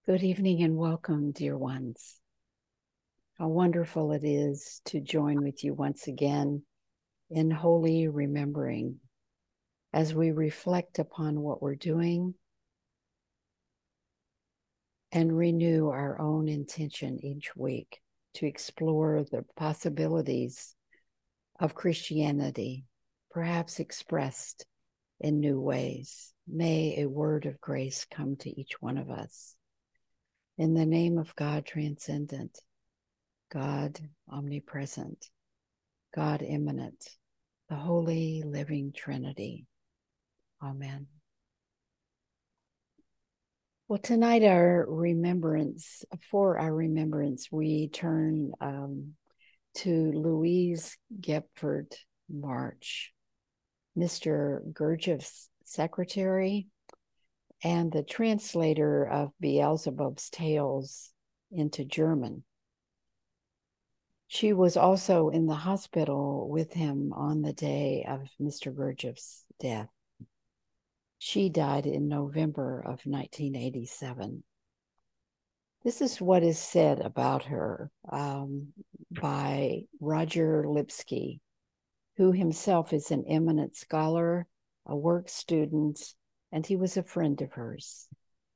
Good evening and welcome, dear ones. How wonderful it is to join with you once again in holy remembering as we reflect upon what we're doing and renew our own intention each week to explore the possibilities of Christianity, perhaps expressed in new ways. May a word of grace come to each one of us. In the name of God transcendent, God omnipresent, God immanent, the Holy Living Trinity. Amen. Well, tonight for our remembrance, we turn to Louise Gepford March, Mr. Gurdjieff's secretary and the translator of Beelzebub's Tales into German. She was also in the hospital with him on the day of Mr. Gurdjieff's death. She died in November of 1987. This is what is said about her by Roger Lipsky, who himself is an eminent scholar, a work student, and he was a friend of hers.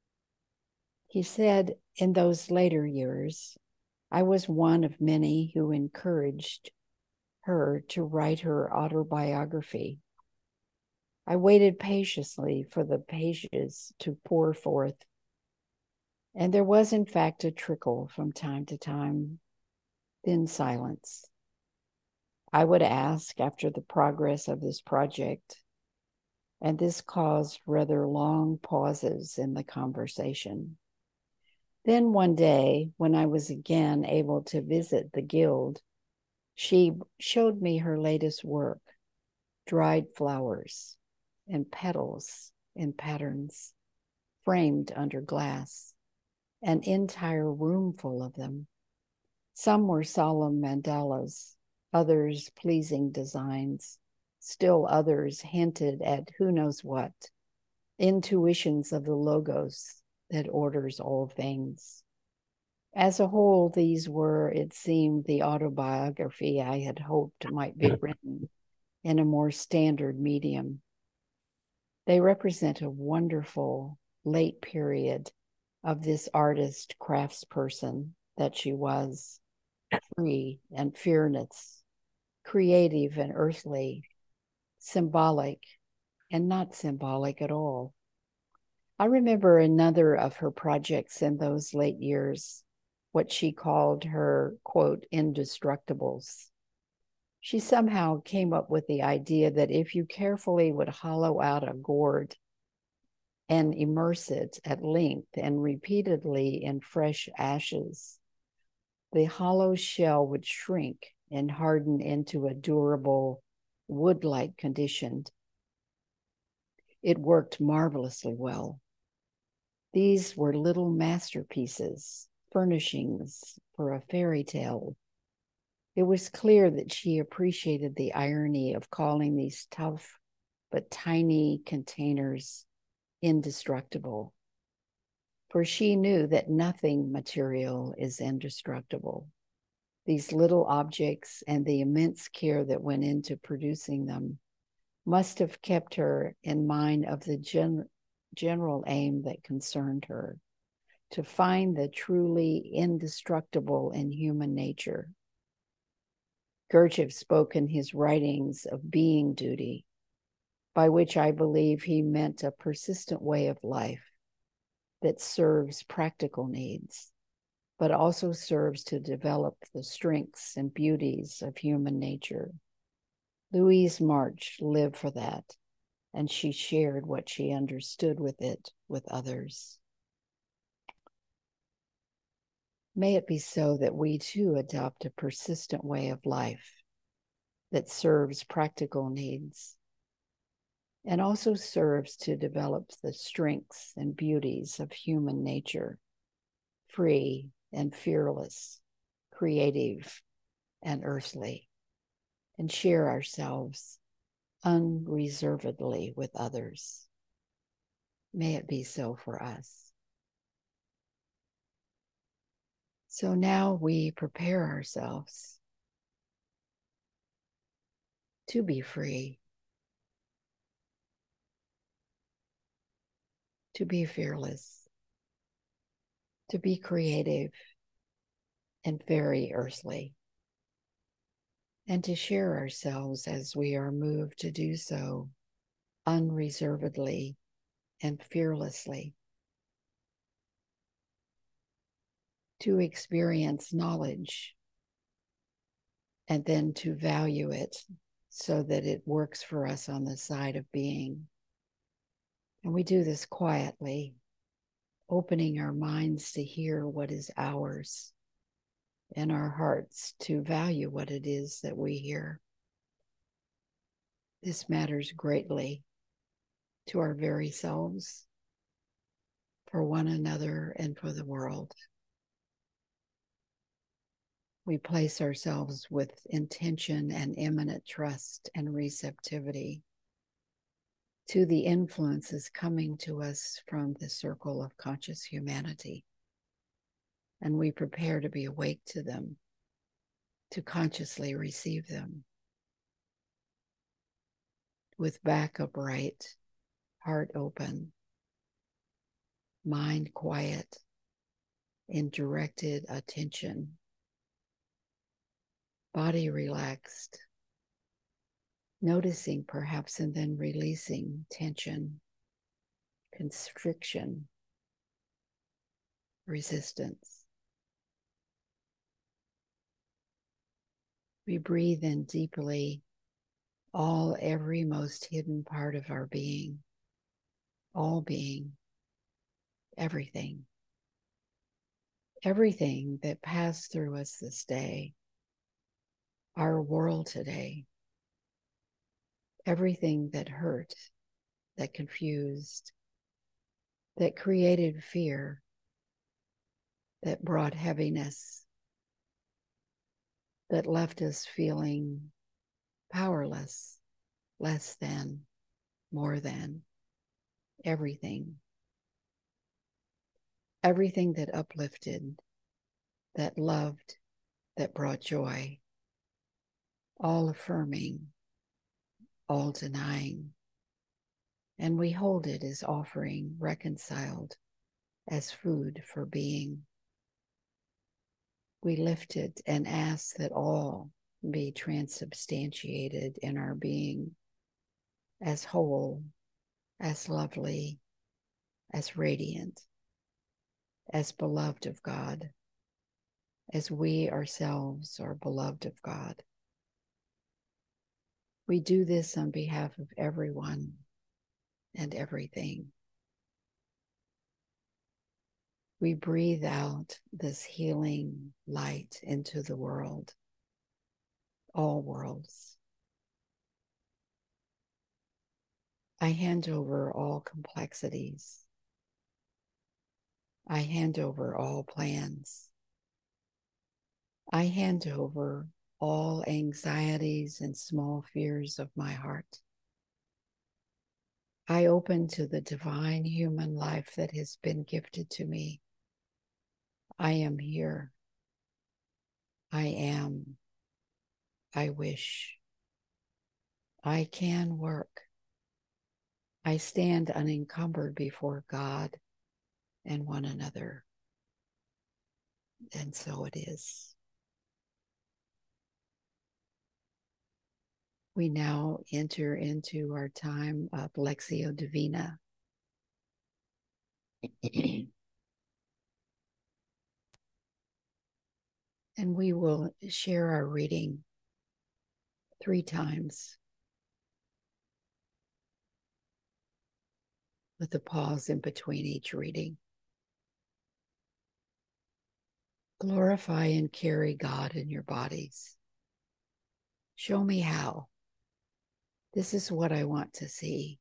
He said, in those later years, I was one of many who encouraged her to write her autobiography. I waited patiently for the pages to pour forth, and there was, in fact, a trickle from time to time, then silence. I would ask after the progress of this project, and this caused rather long pauses in the conversation. Then one day, when I was again able to visit the guild, she showed me her latest work, dried flowers and petals in patterns, framed under glass, an entire room full of them. Some were solemn mandalas, others pleasing designs, still others hinted at who knows what, intuitions of the logos that orders all things. As a whole, these were, it seemed, the autobiography I had hoped might be written in a more standard medium. They represent a wonderful late period of this artist craftsperson that she was, free and fearless, creative and earthly, symbolic and not symbolic at all. I remember another of her projects in those late years, what she called her, quote, indestructibles. She somehow came up with the idea that if you carefully would hollow out a gourd and immerse it at length and repeatedly in fresh ashes, the hollow shell would shrink and harden into a durable, wood-like condition. It worked marvelously well. These were little masterpieces, furnishings for a fairy tale. It was clear that she appreciated the irony of calling these tough but tiny containers indestructible, for she knew that nothing material is indestructible. These little objects and the immense care that went into producing them must have kept her in mind of the general aim that concerned her, to find the truly indestructible in human nature. Gurdjieff spoke in his writings of being duty, by which I believe he meant a persistent way of life that serves practical needs, but also serves to develop the strengths and beauties of human nature. Louise March lived for that, and she shared what she understood with it with others. May it be so that we too adopt a persistent way of life that serves practical needs and also serves to develop the strengths and beauties of human nature, free and fearless, creative and earthly, and share ourselves unreservedly with others. May it be so for us. So now we prepare ourselves to be free, to be fearless, to be creative and very earthly, and to share ourselves as we are moved to do so unreservedly and fearlessly, to experience knowledge and then to value it so that it works for us on the side of being. And we do this quietly, opening our minds to hear what is ours and our hearts to value what it is that we hear. This matters greatly to our very selves, for one another, and for the world. We place ourselves with intention and imminent trust and receptivity to the influences coming to us from the circle of conscious humanity. And we prepare to be awake to them, to consciously receive them with back upright, heart open, mind quiet, and directed attention, body relaxed, noticing perhaps and then releasing tension, constriction, resistance. We breathe in deeply every most hidden part of our being, all being, everything that passed through us this day, our world today, everything that hurt, that confused, that created fear, that brought heaviness, that left us feeling powerless, less than, more than, everything that uplifted, that loved, that brought joy, all affirming, all denying. And we hold it as offering, reconciled, as food for being. We lift it and ask that all be transubstantiated in our being as whole, as lovely, as radiant, as beloved of God, as we ourselves are beloved of God. We do this on behalf of everyone and everything. We breathe out this healing light into the world, all worlds. I hand over all complexities. I hand over all plans. I hand over all anxieties and small fears of my heart. I open to the divine human life that has been gifted to me. I am here. I am. I wish. I can work. I stand unencumbered before God and one another. And so it is. We now enter into our time of Lectio Divina. And we will share our reading 3 times with a pause in between each reading. Glorify and carry God in your bodies. Show me how. This is what I want to see.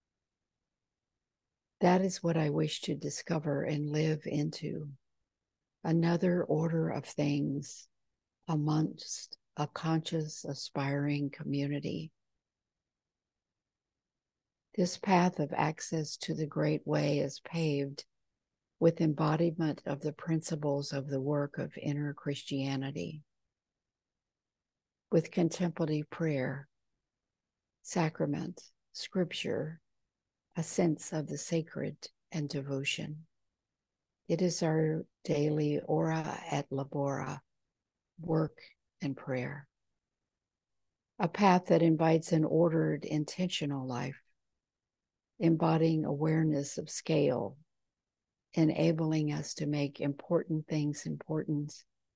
That is what I wish to discover and live into. Another order of things amongst a conscious, aspiring community. This path of access to the great way is paved with embodiment of the principles of the work of inner Christianity, with contemplative prayer, sacrament, scripture, a sense of the sacred and devotion. It is our daily ora et labora, work and prayer. A path that invites an ordered, intentional life, embodying awareness of scale, enabling us to make important things important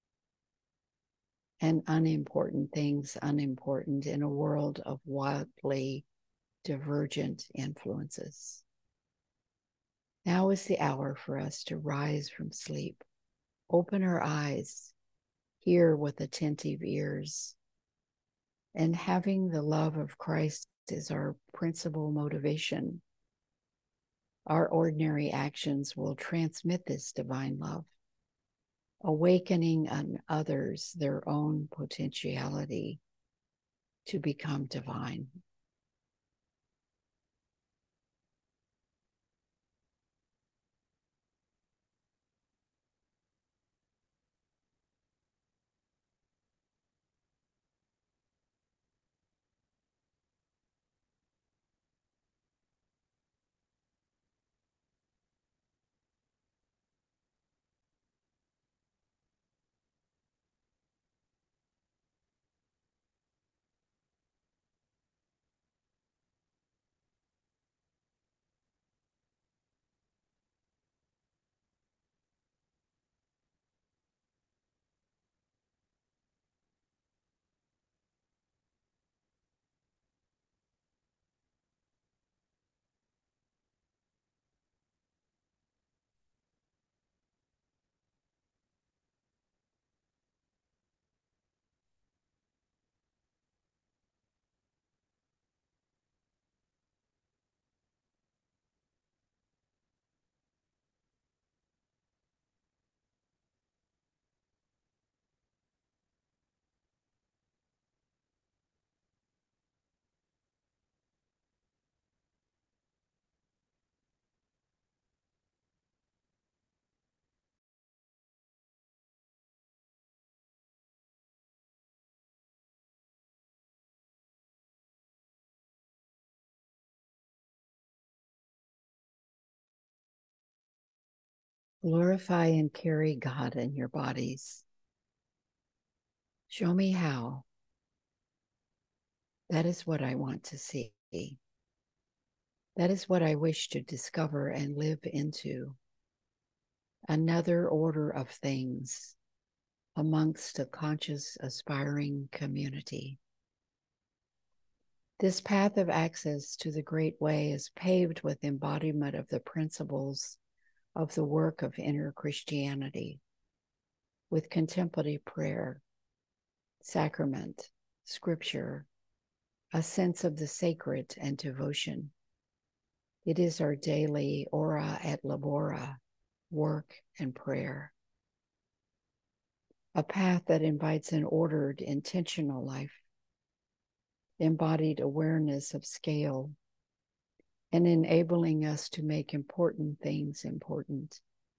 and unimportant things unimportant in a world of wildly divergent influences. Now is the hour for us to rise from sleep, open our eyes, hear with attentive ears, and having the love of Christ as our principal motivation, our ordinary actions will transmit this divine love, awakening in others their own potentiality to become divine. Glorify and carry God in your bodies. Show me how. That is what I want to see. That is what I wish to discover and live into. Another order of things amongst a conscious, aspiring community. This path of access to the great way is paved with embodiment of the principles of the work of inner Christianity, with contemplative prayer, sacrament, scripture, a sense of the sacred and devotion. It is our daily ora et labora, work and prayer. A path that invites an ordered, intentional life, embodied awareness of scale, and enabling us to make important things important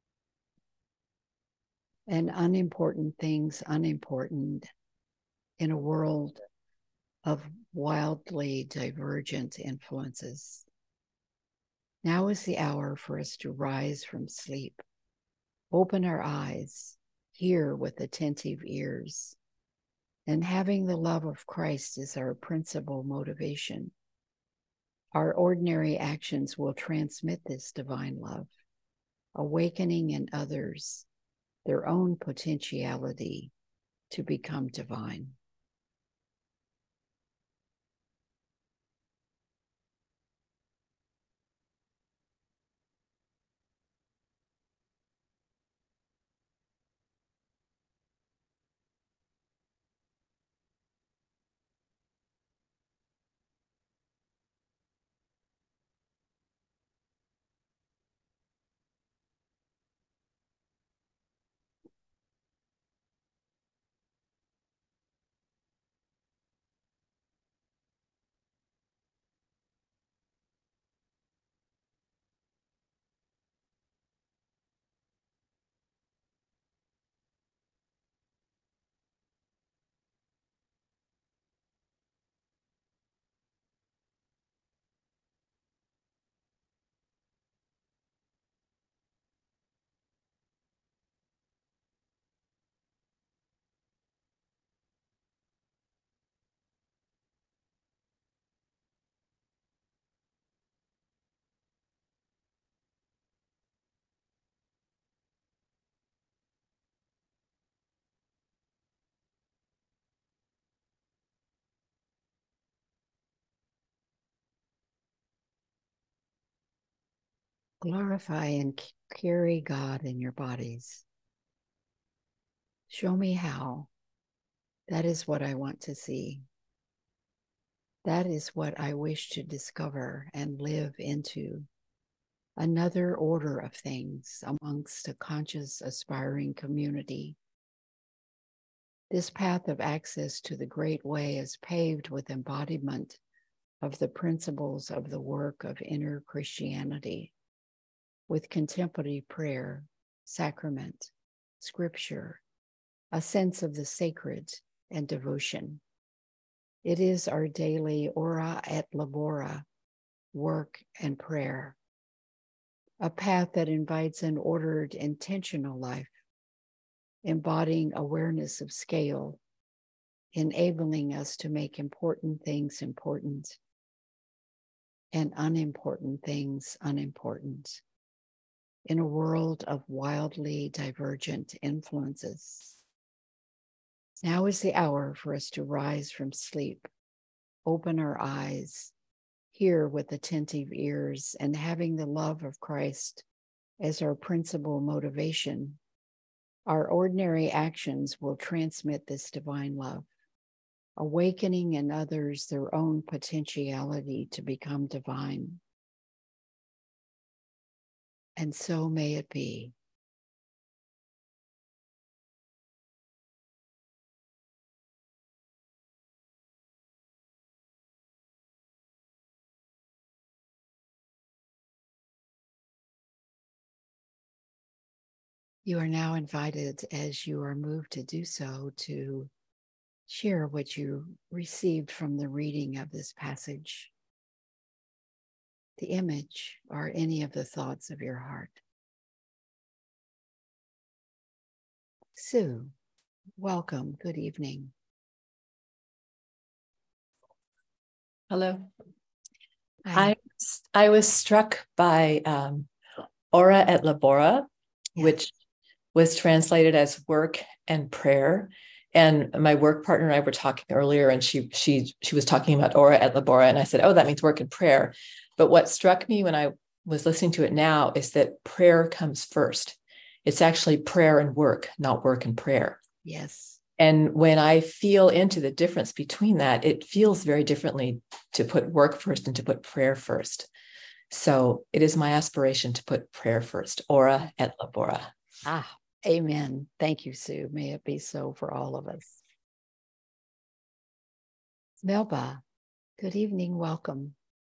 and unimportant things unimportant in a world of wildly divergent influences. Now is the hour for us to rise from sleep, open our eyes, hear with attentive ears, and having the love of Christ as our principal motivation. Our ordinary actions will transmit this divine love, awakening in others their own potentiality to become divine. Glorify and carry God in your bodies. Show me how. That is what I want to see. That is what I wish to discover and live into. Another order of things amongst a conscious, aspiring community. This path of access to the great way is paved with embodiment of the principles of the work of inner Christianity, with contemplative prayer, sacrament, scripture, a sense of the sacred and devotion. It is our daily ora et labora, work and prayer, a path that invites an ordered, intentional life, embodying awareness of scale, enabling us to make important things important and unimportant things unimportant in a world of wildly divergent influences. Now is the hour for us to rise from sleep, open our eyes, hear with attentive ears, and having the love of Christ as our principal motivation, our ordinary actions will transmit this divine love, awakening in others their own potentiality to become divine. And so may it be. You are now invited, as you are moved to do so, to share what you received from the reading of this passage, the image, or any of the thoughts of your heart. Sue, welcome. Good evening. Hello. I was struck by Ora et Labora, yes, which was translated as work and prayer. And my work partner and I were talking earlier, and she was talking about Ora et Labora, and I said, oh, that means work and prayer. But what struck me when I was listening to it now is that prayer comes first. It's actually prayer and work, not work and prayer. Yes. And when I feel into the difference between that, it feels very differently to put work first and to put prayer first. So it is my aspiration to put prayer first. Ora et Labora. Amen. Thank you, Sue. May it be so for all of us. Melba, good evening. Welcome.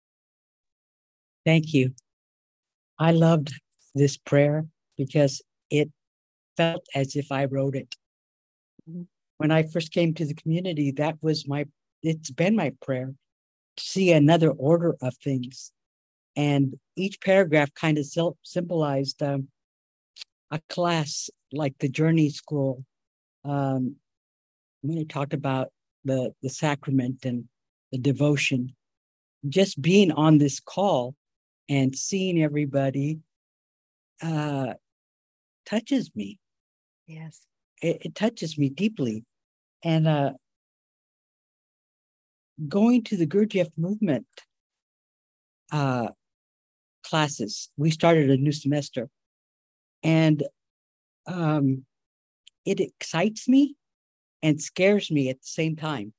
Thank you. I loved this prayer because it felt as if I wrote it. Mm-hmm. When I first came to the community, it's been my prayer to see another order of things. And each paragraph kind of symbolized a class like the Journey School. When I talked about the sacrament and the devotion, just being on this call and seeing everybody touches me. Yes. It touches me deeply. And going to the Gurdjieff movement classes, we started a new semester. And it excites me and scares me at the same time.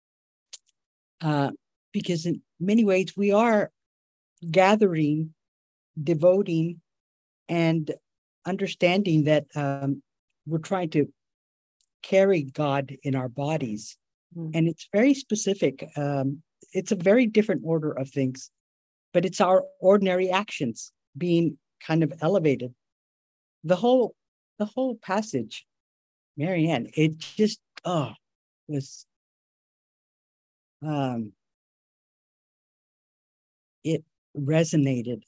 Because in many ways, we are gathering, devoting, and understanding that we're trying to carry God in our bodies. Mm. And it's very specific. It's a very different order of things, but it's our ordinary actions being kind of elevated. The whole passage, Marianne, it just, was, it resonated.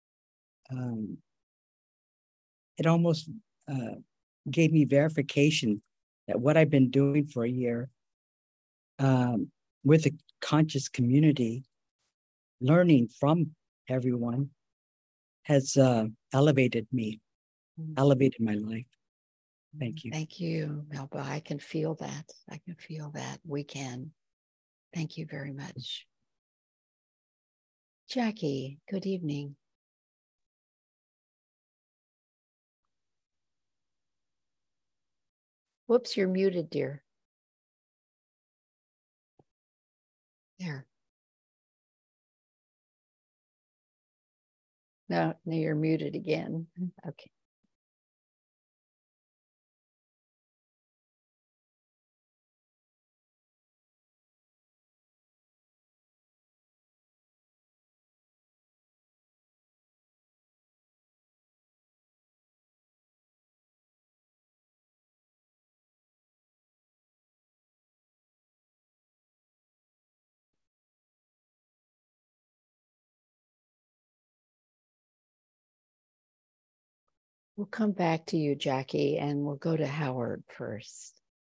It almost gave me verification that what I've been doing for a year with a conscious community, learning from everyone, has elevated me, elevated my life. Thank you. Thank you, Melba. I can feel that. I can feel that. We can. Thank you very much. Jackie, good evening. Whoops, you're muted, dear. There. No, you're muted again. Okay. We'll come back to you, Jackie, and we'll go to Howard first.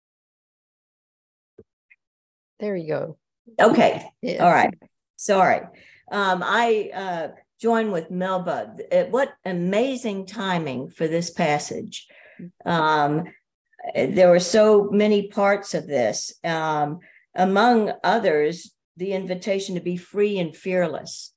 There you go. Okay. Yes. All right. Sorry. I join with Melba. What amazing timing for this passage. There were so many parts of this. Among others, the invitation to be free and fearless.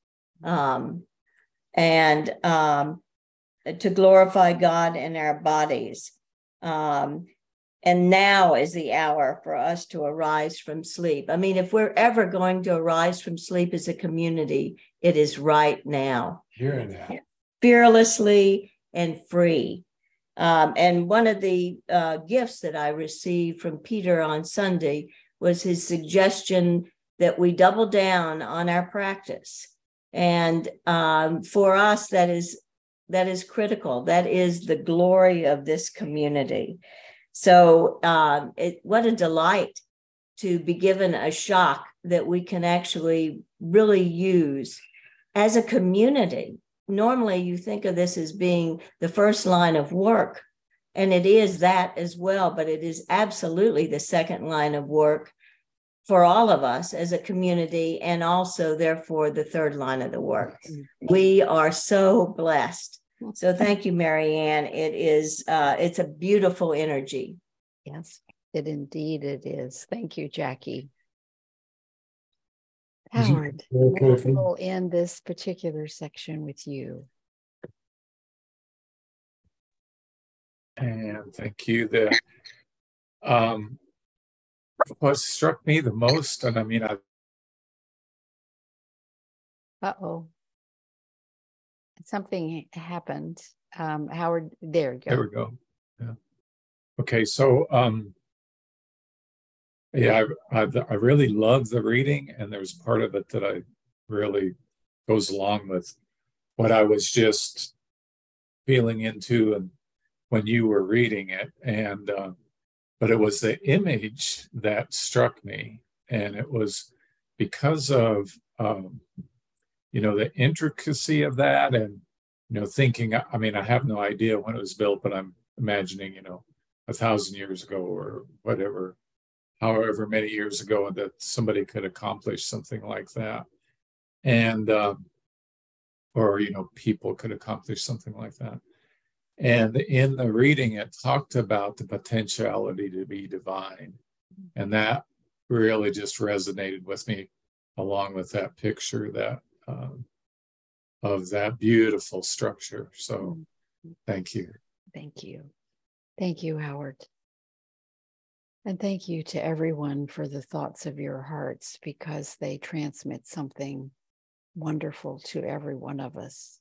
And to glorify God in our bodies. And now is the hour for us to arise from sleep. I mean, if we're ever going to arise from sleep as a community, it is right now. Here and now. Fearlessly and free. And one of the gifts that I received from Peter on Sunday was his suggestion that we double down on our practice. And for us, that is critical. That is the glory of this community. So what a delight to be given a shock that we can actually really use as a community. Normally, you think of this as being the first line of work, and it is that as well, but it is absolutely the second line of work for all of us as a community, and also, therefore, the third line of the work. We are so blessed. So thank you, Marianne. It's a beautiful energy. Yes, indeed it is. Thank you, Jackie. Howard, we'll end this particular section with you. And thank you. What struck me the most, and I mean, Uh-oh. Something happened. Howard, there you go. There we go. Yeah. Okay, so yeah, I really love the reading, and there's part of it that I really goes along with what I was just feeling into and when you were reading it, and but it was the image that struck me, and it was because of the intricacy of that, and thinking, I mean, I have no idea when it was built, but I'm imagining 1,000 years ago or whatever, however many years ago, that somebody could accomplish something like that, and or people could accomplish something like that. And in the reading, it talked about the potentiality to be divine, and that really just resonated with me, along with that picture that of that beautiful structure. So thank you. Thank you. Thank you, Howard. And thank you to everyone for the thoughts of your hearts, because they transmit something wonderful to every one of us.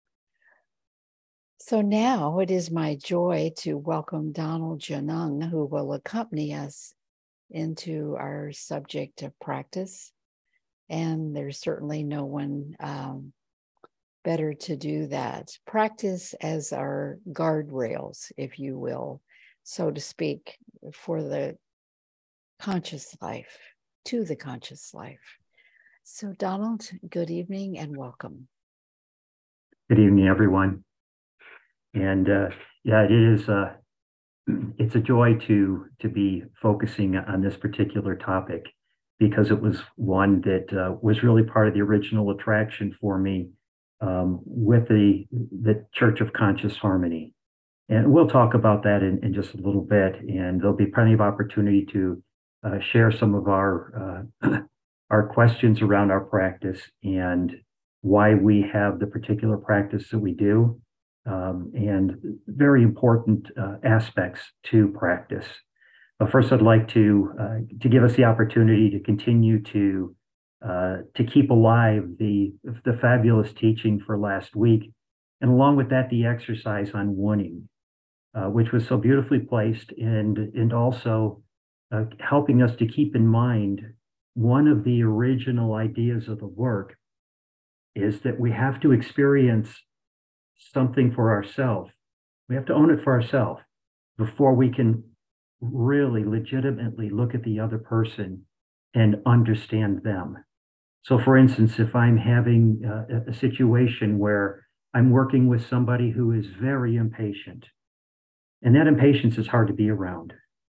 So now it is my joy to welcome Donald Janung, who will accompany us into our subject of practice. And there's certainly no one better to do that. Practice as our guardrails, if you will, so to speak, for the conscious life, to the conscious life. So Donald, good evening and welcome. Good evening, everyone. And yeah, it is. It's a joy to be focusing on this particular topic, because it was one that was really part of the original attraction for me with the Church of Conscious Harmony. And we'll talk about that in just a little bit, and there'll be plenty of opportunity to share some of our questions around our practice and why we have the particular practice that we do, and very important aspects to practice. But first, I'd like to give us the opportunity to continue to keep alive the fabulous teaching for last week, and along with that, the exercise on wanting, which was so beautifully placed, and also helping us to keep in mind one of the original ideas of the work is that we have to experience something for ourselves. We have to own it for ourselves before we can really legitimately look at the other person and understand them. So for instance, if I'm having a situation where I'm working with somebody who is very impatient, and that impatience is hard to be around,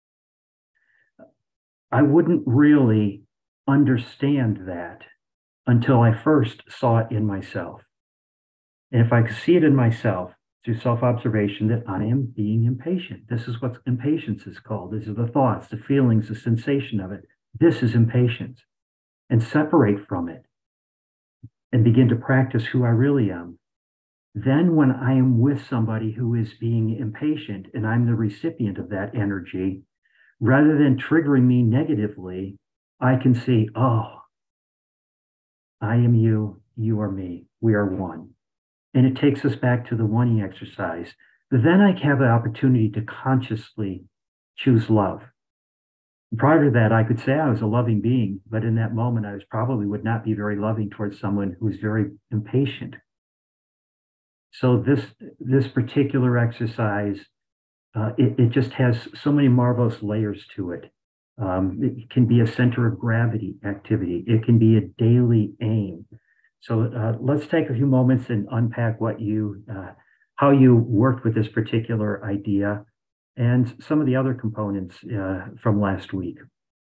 I wouldn't really understand that until I first saw it in myself. And if I could see it in myself through self-observation that I am being impatient, this is what impatience is called. These are the thoughts, the feelings, the sensation of it. This is impatience. And separate from it and begin to practice who I really am. Then when I am with somebody who is being impatient and I'm the recipient of that energy, rather than triggering me negatively, I can see, oh, I am you, you are me, we are one. And it takes us back to the wanting exercise. But then I have the opportunity to consciously choose love. Prior to that, I could say I was a loving being, but in that moment, I probably would not be very loving towards someone who is very impatient. So this particular exercise, it just has so many marvelous layers to it. It can be a center of gravity activity. It can be a daily aim. So let's take a few moments and unpack how you worked with this particular idea and some of the other components from last week.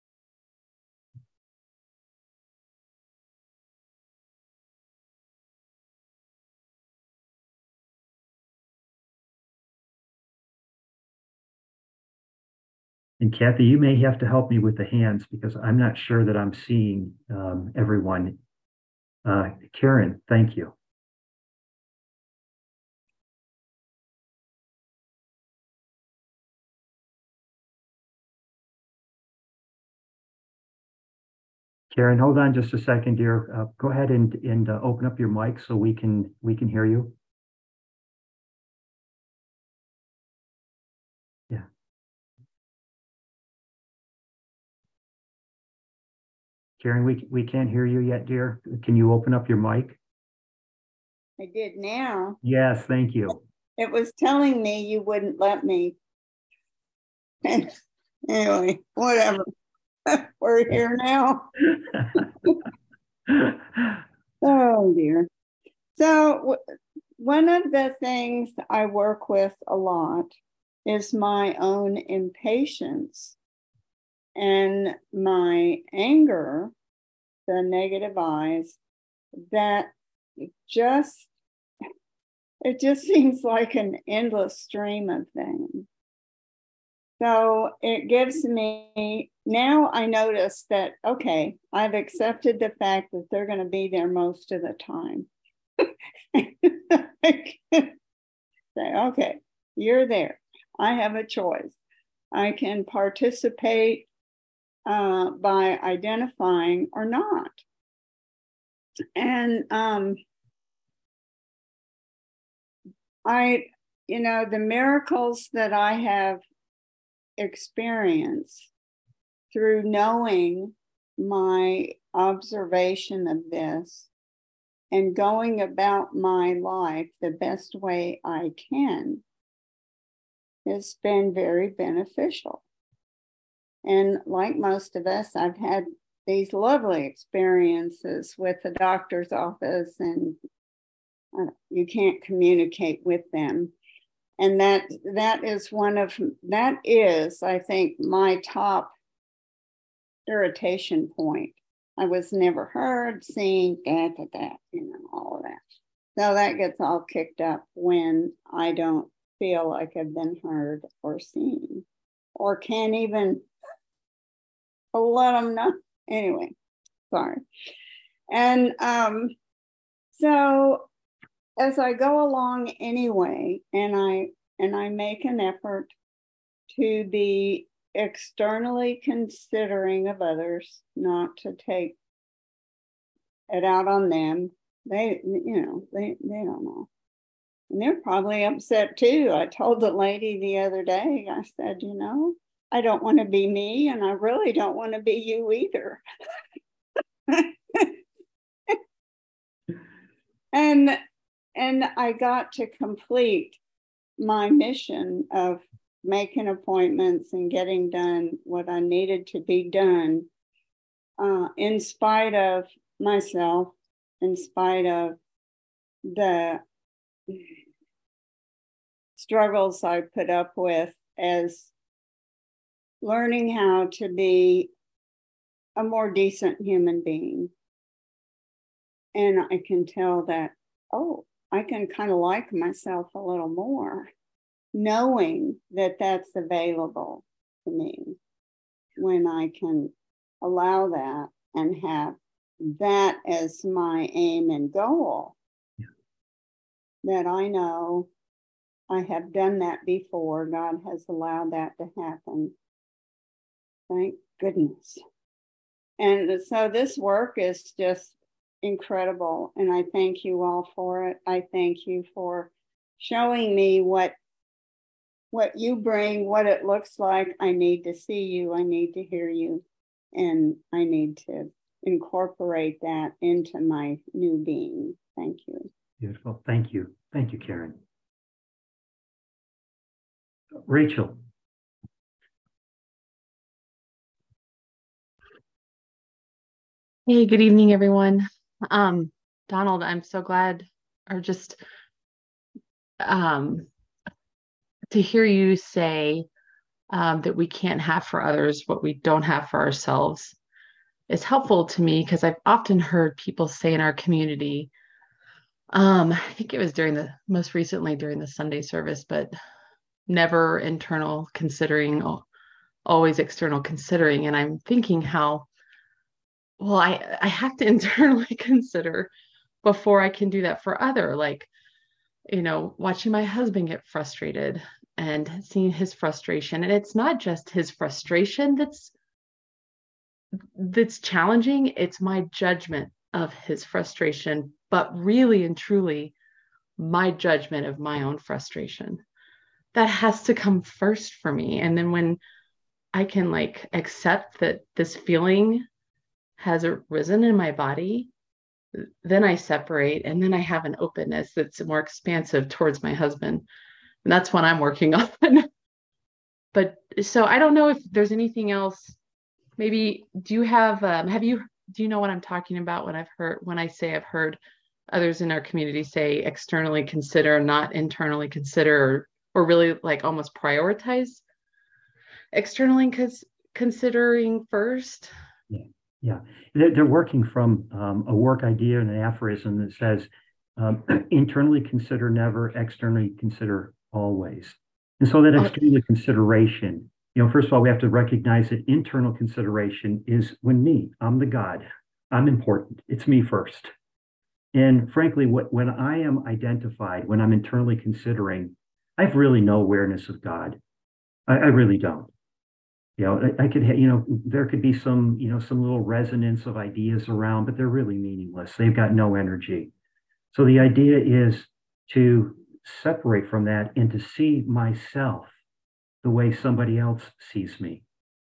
And Kathy, you may have to help me with the hands because I'm not sure that I'm seeing everyone. Karen, thank you. Karen, hold on just a second, dear. Go ahead and open up your mic so we can hear you. Yeah. Karen, we can't hear you yet, dear. Can you open up your mic? I did now. Yes, thank you. It was telling me you wouldn't let me. Anyway, whatever. We're here now. Oh dear. So one of the things I work with a lot is my own impatience and my anger, the negative eyes, that it just seems like an endless stream of things. So it gives me, now I notice that, okay, I've accepted the fact that they're going to be there most of the time. I can say, okay, you're there. I have a choice. I can participate by identifying or not. And the miracles that I have experienced through knowing my observation of this and going about my life the best way I can has been very beneficial. And like most of us, I've had these lovely experiences with the doctor's office, and you can't communicate with them. And that is, I think, my top irritation point. I was never heard, seen, all of that. So that gets all kicked up when I don't feel like I've been heard or seen, or can't even let them know. Anyway, sorry. And so as I go along anyway, and I make an effort to be externally considering of others, not to take it out on them. They don't know. And they're probably upset too. I told the lady the other day, I said, I don't want to be me, and I really don't want to be you either. And I got to complete my mission of making appointments and getting done what I needed to be done, in spite of myself, in spite of the struggles I put up with as learning how to be a more decent human being. And I can tell that, I can kind of like myself a little more, knowing that that's available to me when I can allow that and have that as my aim and goal. Yeah. That I know I have done that before. God has allowed that to happen. Thank goodness. And so this work is just incredible. And I thank you all for it. I thank you for showing me what you bring, what it looks like. I need to see you. I need to hear you. And I need to incorporate that into my new being. Thank you. Beautiful. Thank you. Thank you, Karen. Rachel. Hey, good evening, everyone. Donald, I'm so glad, or just to hear you say that we can't have for others what we don't have for ourselves is helpful to me, because I've often heard people say in our community, I think it was most recently during the Sunday service, but never internal considering, always external considering. And I'm thinking how, well, I have to internally consider before I can do that for other, like, watching my husband get frustrated and seeing his frustration. And it's not just his frustration that's challenging. It's my judgment of his frustration, but really and truly my judgment of my own frustration. That has to come first for me. And then when I can accept that this feeling has arisen in my body, then I separate, and then I have an openness that's more expansive towards my husband. And that's what I'm working on. But so I don't know if there's anything else. Maybe do you have do you know what I'm talking about when I say I've heard others in our community say externally consider, not internally consider, or really almost prioritize externally considering first? Yeah. They're working from a work idea and an aphorism that says, internally consider never, externally consider always. And so that external consideration, first of all, we have to recognize that internal consideration is I'm the God, I'm important, it's me first. And frankly, when I am identified, when I'm internally considering, I have really no awareness of God. I really don't. I could, there could be some little resonance of ideas around, but they're really meaningless. They've got no energy. So the idea is to separate from that and to see myself the way somebody else sees me.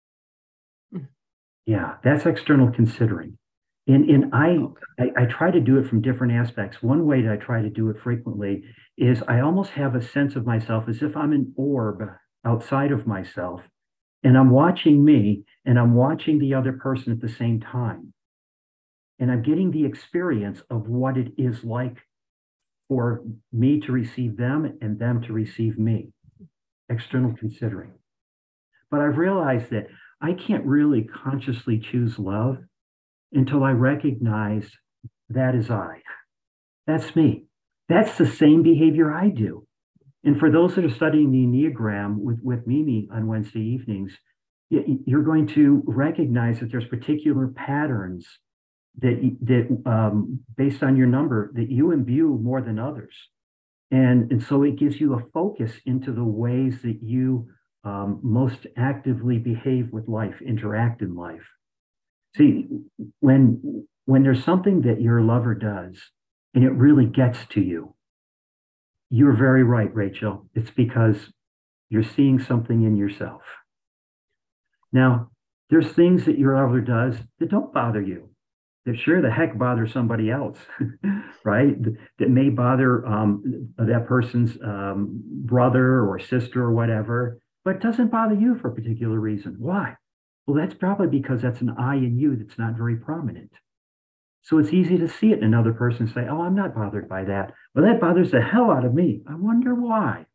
Yeah, that's external considering. And I try to do it from different aspects. One way that I try to do it frequently is I almost have a sense of myself as if I'm an orb outside of myself. And I'm watching me and I'm watching the other person at the same time. And I'm getting the experience of what it is like for me to receive them and them to receive me. External considering. But I've realized that I can't really consciously choose love until I recognize that is I. That's me. That's the same behavior I do. And for those that are studying the Enneagram with Mimi on Wednesday evenings, you're going to recognize that there's particular patterns that based on your number that you imbue more than others. And so it gives you a focus into the ways that you most actively behave with life, interact in life. See, when there's something that your lover does and it really gets to you, you're very right, Rachel. It's because you're seeing something in yourself. Now, there's things that your lover does that don't bother you, that sure the heck bother somebody else, right? That may bother that person's brother or sister or whatever, but it doesn't bother you for a particular reason. Why? Well, that's probably because that's an I in you that's not very prominent. So it's easy to see it in another person and say, oh, I'm not bothered by that. Well, that bothers the hell out of me. I wonder why.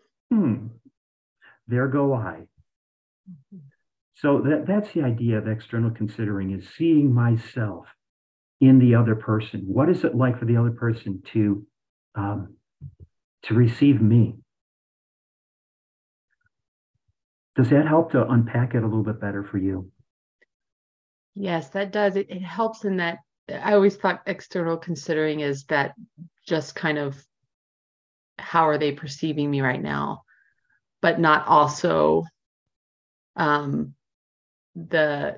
There go I. So that's the idea of external considering, is seeing myself in the other person. What is it like for the other person to receive me? Does that help to unpack it a little bit better for you? Yes, that does. It helps in that. I always thought external considering is that just kind of how are they perceiving me right now, but not also the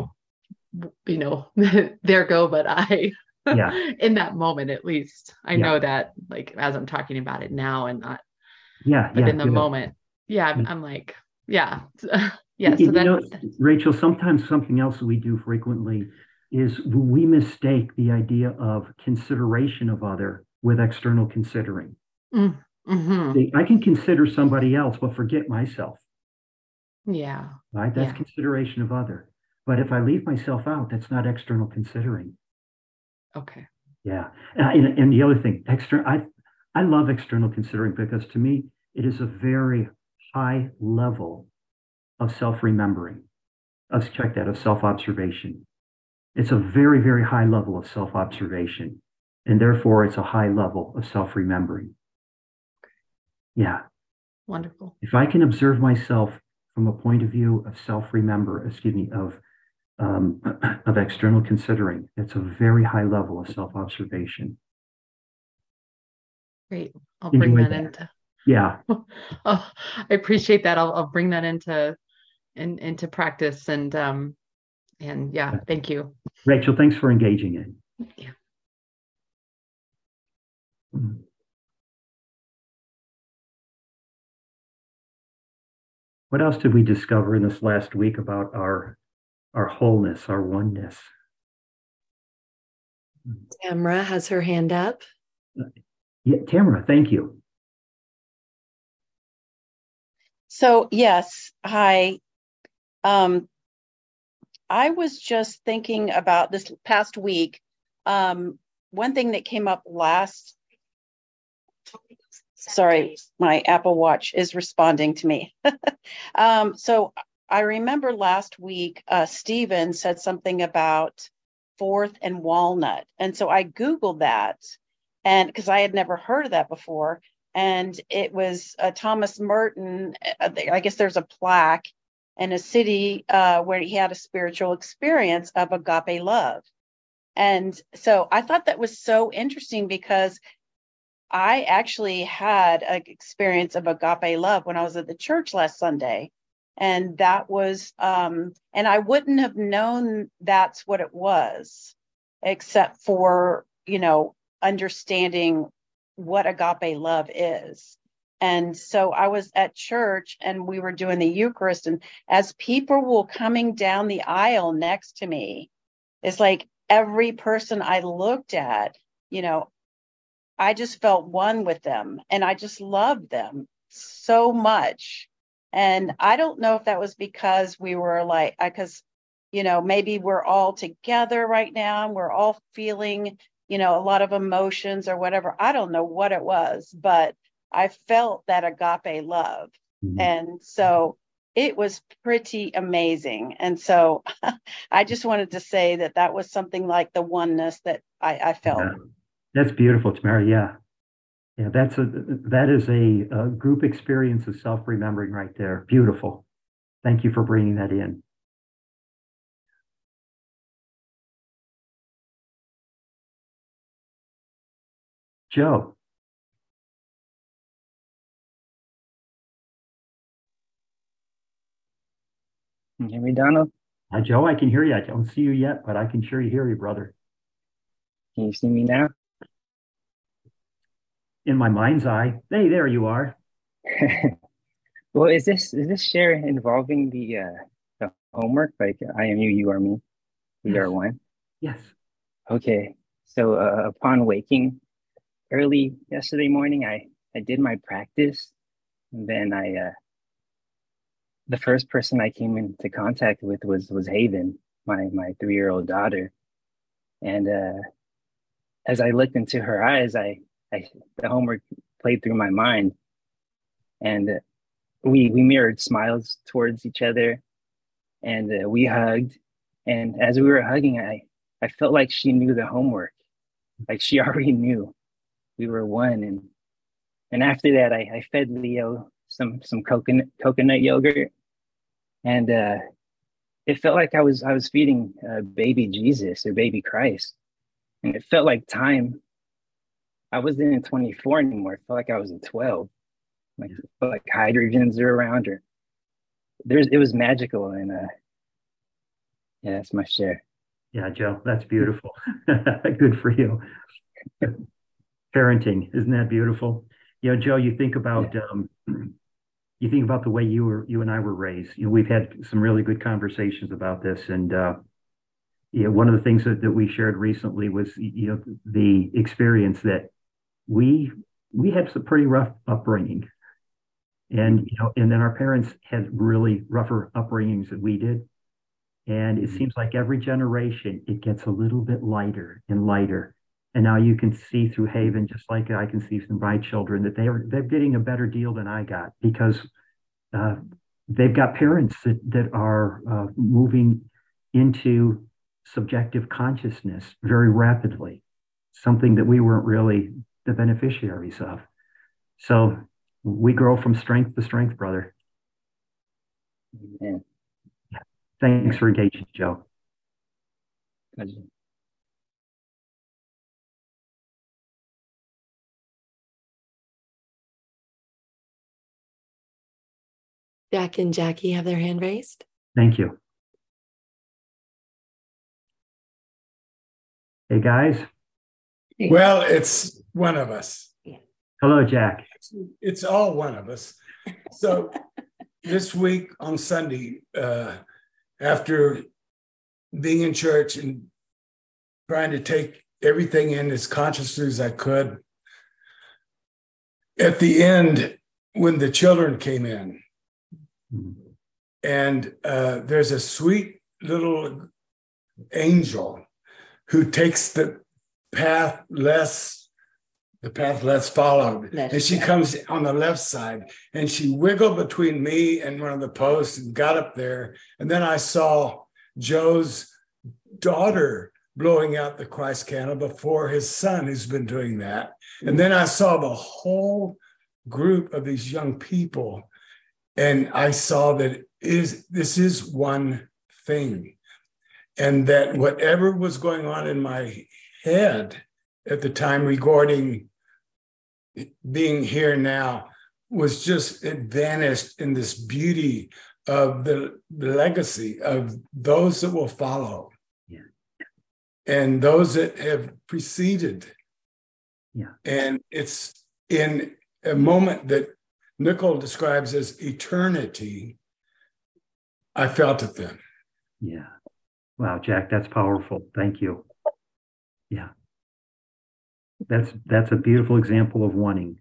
there go but I. Yeah. In that moment, at least I Yeah. know that, like, as I'm talking about it now and not, yeah, but yeah, in the good. moment, I'm like, yeah. You So know, Rachel, sometimes something else that we do frequently is we mistake the idea of consideration of other with external considering. mm-hmm. I can consider somebody else, but forget myself. Yeah. Right? That's Yeah. consideration of other. But if I leave myself out, that's not external considering. Okay. Yeah. And the other thing, I love external considering because to me, it is a very high level of self-remembering. Let's check that, of self-observation. It's a very, very high level of self-observation. And therefore, it's a high level of self-remembering. Yeah. Wonderful. If I can observe myself from a point of view of of external considering, it's a very high level of self-observation. Great. I'll Enjoy bring that that. into. Yeah. Oh, I appreciate that. I'll bring that into practice and yeah, thank you. Rachel, thanks for engaging in. Yeah. What else did we discover in this last week about our wholeness, our oneness? Tamara has her hand up. Yeah, Tamara, thank you. So yes, hi. I was just thinking about this past week. One thing that came up sorry, my Apple Watch is responding to me. So I remember last week, Stephen said something about Fourth and Walnut. And so I Googled that, and because I had never heard of that before. And it was Thomas Merton. I guess there's a plaque in a city where he had a spiritual experience of agape love. And so I thought that was so interesting because I actually had an experience of agape love when I was at the church last Sunday. And that was, and I wouldn't have known that's what it was, except for, understanding what agape love is. And so I was at church and we were doing the Eucharist. And as people were coming down the aisle next to me, it's like every person I looked at, I just felt one with them and I just loved them so much. And I don't know if that was because we were like, because, maybe we're all together right now and we're all feeling, a lot of emotions or whatever. I don't know what it was, but I felt that agape love. Mm-hmm. And so it was pretty amazing. And so I just wanted to say that was something like the oneness that I felt. Yeah. That's beautiful, Tamara. Yeah. Yeah, that is a group experience of self-remembering right there. Beautiful. Thank you for bringing that in. Joe. Can you hear me, Donald? Hi, Joe. I can hear you. I don't see you yet, but I can sure hear you, brother. Can you see me now? In my mind's eye. Hey, there you are. Well, is this share involving the homework? Like I am you, you are me, we are one. Yes. Okay. So upon waking early yesterday morning, I did my practice, and then the first person I came into contact with was Haven, my 3-year-old daughter, and as I looked into her eyes, the homework played through my mind, and we mirrored smiles towards each other, and we hugged. And as we were hugging, I felt like she knew the homework, like she already knew we were one. And after that, I fed Leo some coconut yogurt, and it felt like I was feeding baby Jesus or baby Christ, and it felt like time. I wasn't in 24 anymore. It felt like I was in 12. Like it felt like hydrogens are around her. It was magical, and yeah, that's my share. Yeah, Joe, that's beautiful. Good for you. Parenting, isn't that beautiful? You know, Joe, you think about the way you and I were raised. You know, we've had some really good conversations about this, and one of the things that we shared recently was the experience that we had some pretty rough upbringing, and and then our parents had really rougher upbringings than we did. And it seems like every generation, it gets a little bit lighter and lighter. And now you can see through Haven, just like I can see from my children, that they're getting a better deal than I got, because they've got parents that are moving into subjective consciousness very rapidly, something that we weren't really the beneficiaries of. So we grow from strength to strength, brother. Amen. Thanks for engaging, Joe. Jack and Jackie have their hand raised. Thank you. Hey, guys. Well, it's one of us. Hello, Jack. It's all one of us. So this week on Sunday, after being in church and trying to take everything in as consciously as I could, at the end, when the children came in, and there's a sweet little angel who takes the path less followed. And she comes on the left side, and she wiggled between me and one of the posts and got up there. And then I saw Joe's daughter blowing out the Christ candle before his son, who's been doing that. And then I saw the whole group of these young people, and I saw that this is one thing, and that whatever was going on in my head at the time regarding being here now was just, it vanished in this beauty of the legacy of those that will follow. Yeah. And those that have preceded. Yeah. And it's in a moment that Nicole describes as eternity. I felt it then. Yeah. Wow, Jack, that's powerful. Thank you. Yeah. That's a beautiful example of wanting.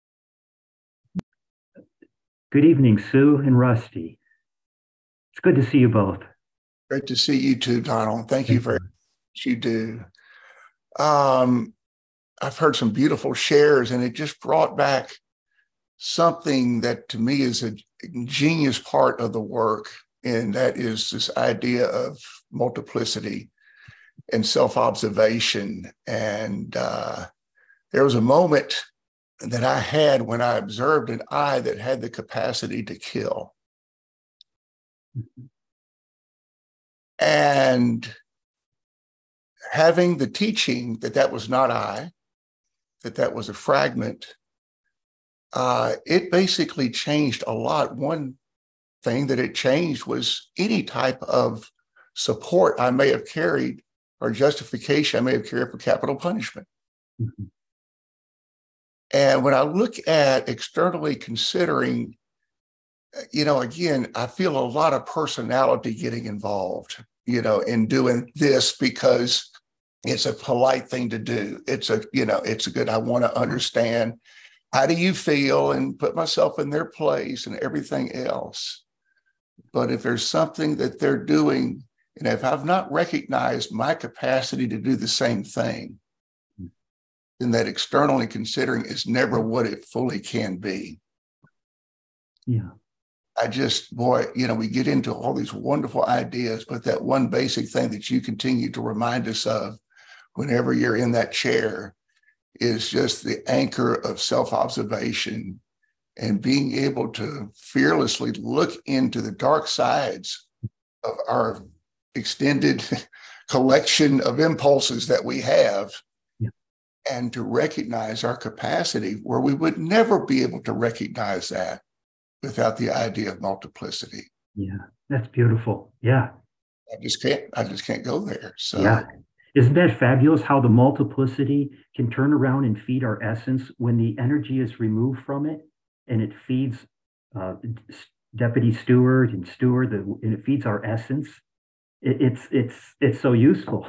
Good evening, Sue and Rusty. It's good to see you both. Great to see you too, Donald. Thank you for what you do. I've heard some beautiful shares, and it just brought back something that to me is a genius part of the work, and that is this idea of multiplicity and self-observation. And there was a moment that I had when I observed an eye that had the capacity to kill. And having the teaching that was not I, that was a fragment, it basically changed a lot. One, thing that it changed was any type of support I may have carried or justification I may have carried for capital punishment. Mm-hmm. And when I look at externally considering, again, I feel a lot of personality getting involved, in doing this because it's a polite thing to do. It's a good, I want to understand, how do you feel, and put myself in their place and everything else. But if there's something that they're doing, and if I've not recognized my capacity to do the same thing, then that externally considering is never what it fully can be. Yeah. I just, we get into all these wonderful ideas, but that one basic thing that you continue to remind us of whenever you're in that chair is just the anchor of self-observation and being able to fearlessly look into the dark sides of our extended collection of impulses that we have, and to recognize our capacity where we would never be able to recognize that without the idea of multiplicity. Yeah, that's beautiful. Yeah. I just can't go there. So yeah. Isn't that fabulous how the multiplicity can turn around and feed our essence when the energy is removed from it, and it feeds Deputy Steward and Steward, and it feeds our essence. It's so useful.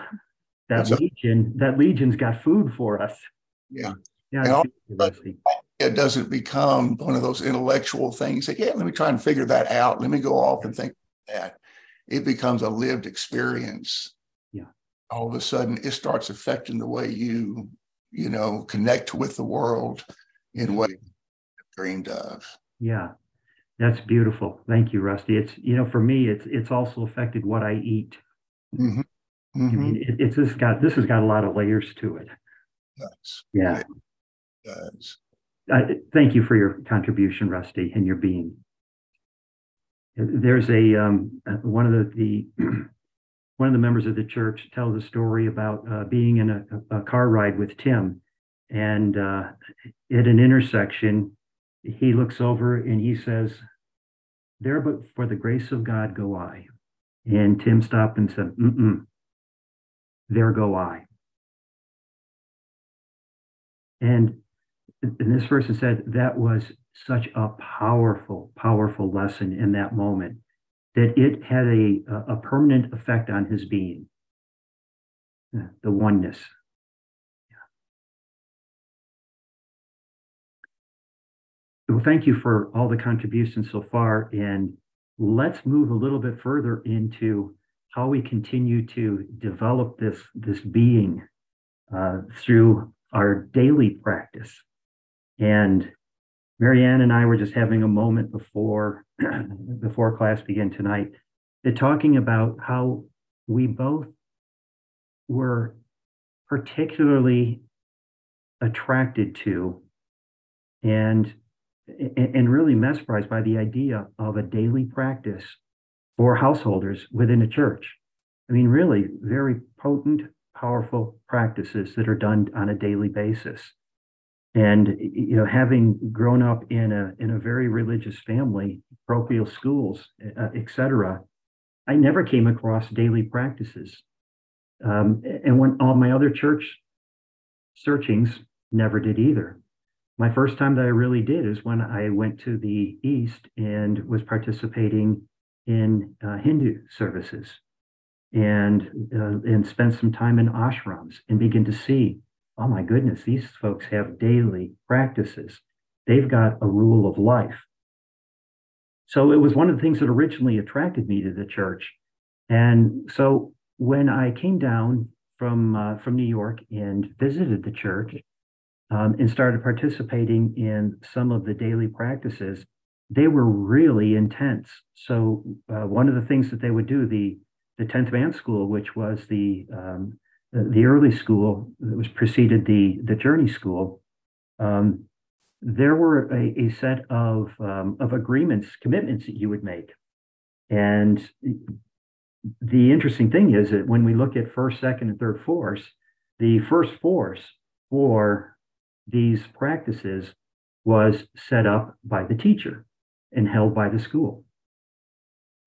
That legion's got food for us. Yeah. Yeah. It doesn't become one of those intellectual things that, let me try and figure that out. Let me go off and think that. It becomes a lived experience. Yeah. All of a sudden it starts affecting the way you connect with the world in ways you've dreamed of. Yeah. That's beautiful. Thank you, Rusty. It's, for me, it's also affected what I eat. Mm-hmm. Mm-hmm. I mean, this has got a lot of layers to it. Yes. Yeah. It does. Thank you for your contribution, Rusty, and your being. There's one of the members of the church tells a story about being in a car ride with Tim, and at an intersection, he looks over and he says, "There, but for the grace of God, go I." And Tim stopped and said, "There go I." And this person said that was such a powerful, powerful lesson in that moment, that it had a permanent effect on his being, the oneness. Well, thank you for all the contributions so far. And let's move a little bit further into how we continue to develop this being through our daily practice. And Marianne and I were just having a moment before class began tonight, talking about how we both were particularly attracted to and really mesmerized by the idea of a daily practice for householders within a church. I mean, really very potent, powerful practices that are done on a daily basis. And having grown up in a very religious family, parochial schools, etc., I never came across daily practices. And when all my other church searchings, never did either. My first time that I really did is when I went to the East and was participating in Hindu services, and spent some time in ashrams and begin to see, oh my goodness, these folks have daily practices. They've got a rule of life. So it was one of the things that originally attracted me to the church. And so when I came down from New York and visited the church, and started participating in some of the daily practices, they were really intense. So one of the things that they would do, the 10th Man School, which was the early school that was preceded the Journey School, there were a set of agreements, commitments that you would make. And the interesting thing is that when we look at first, second, and third force, the first force for these practices was set up by the teacher and held by the school.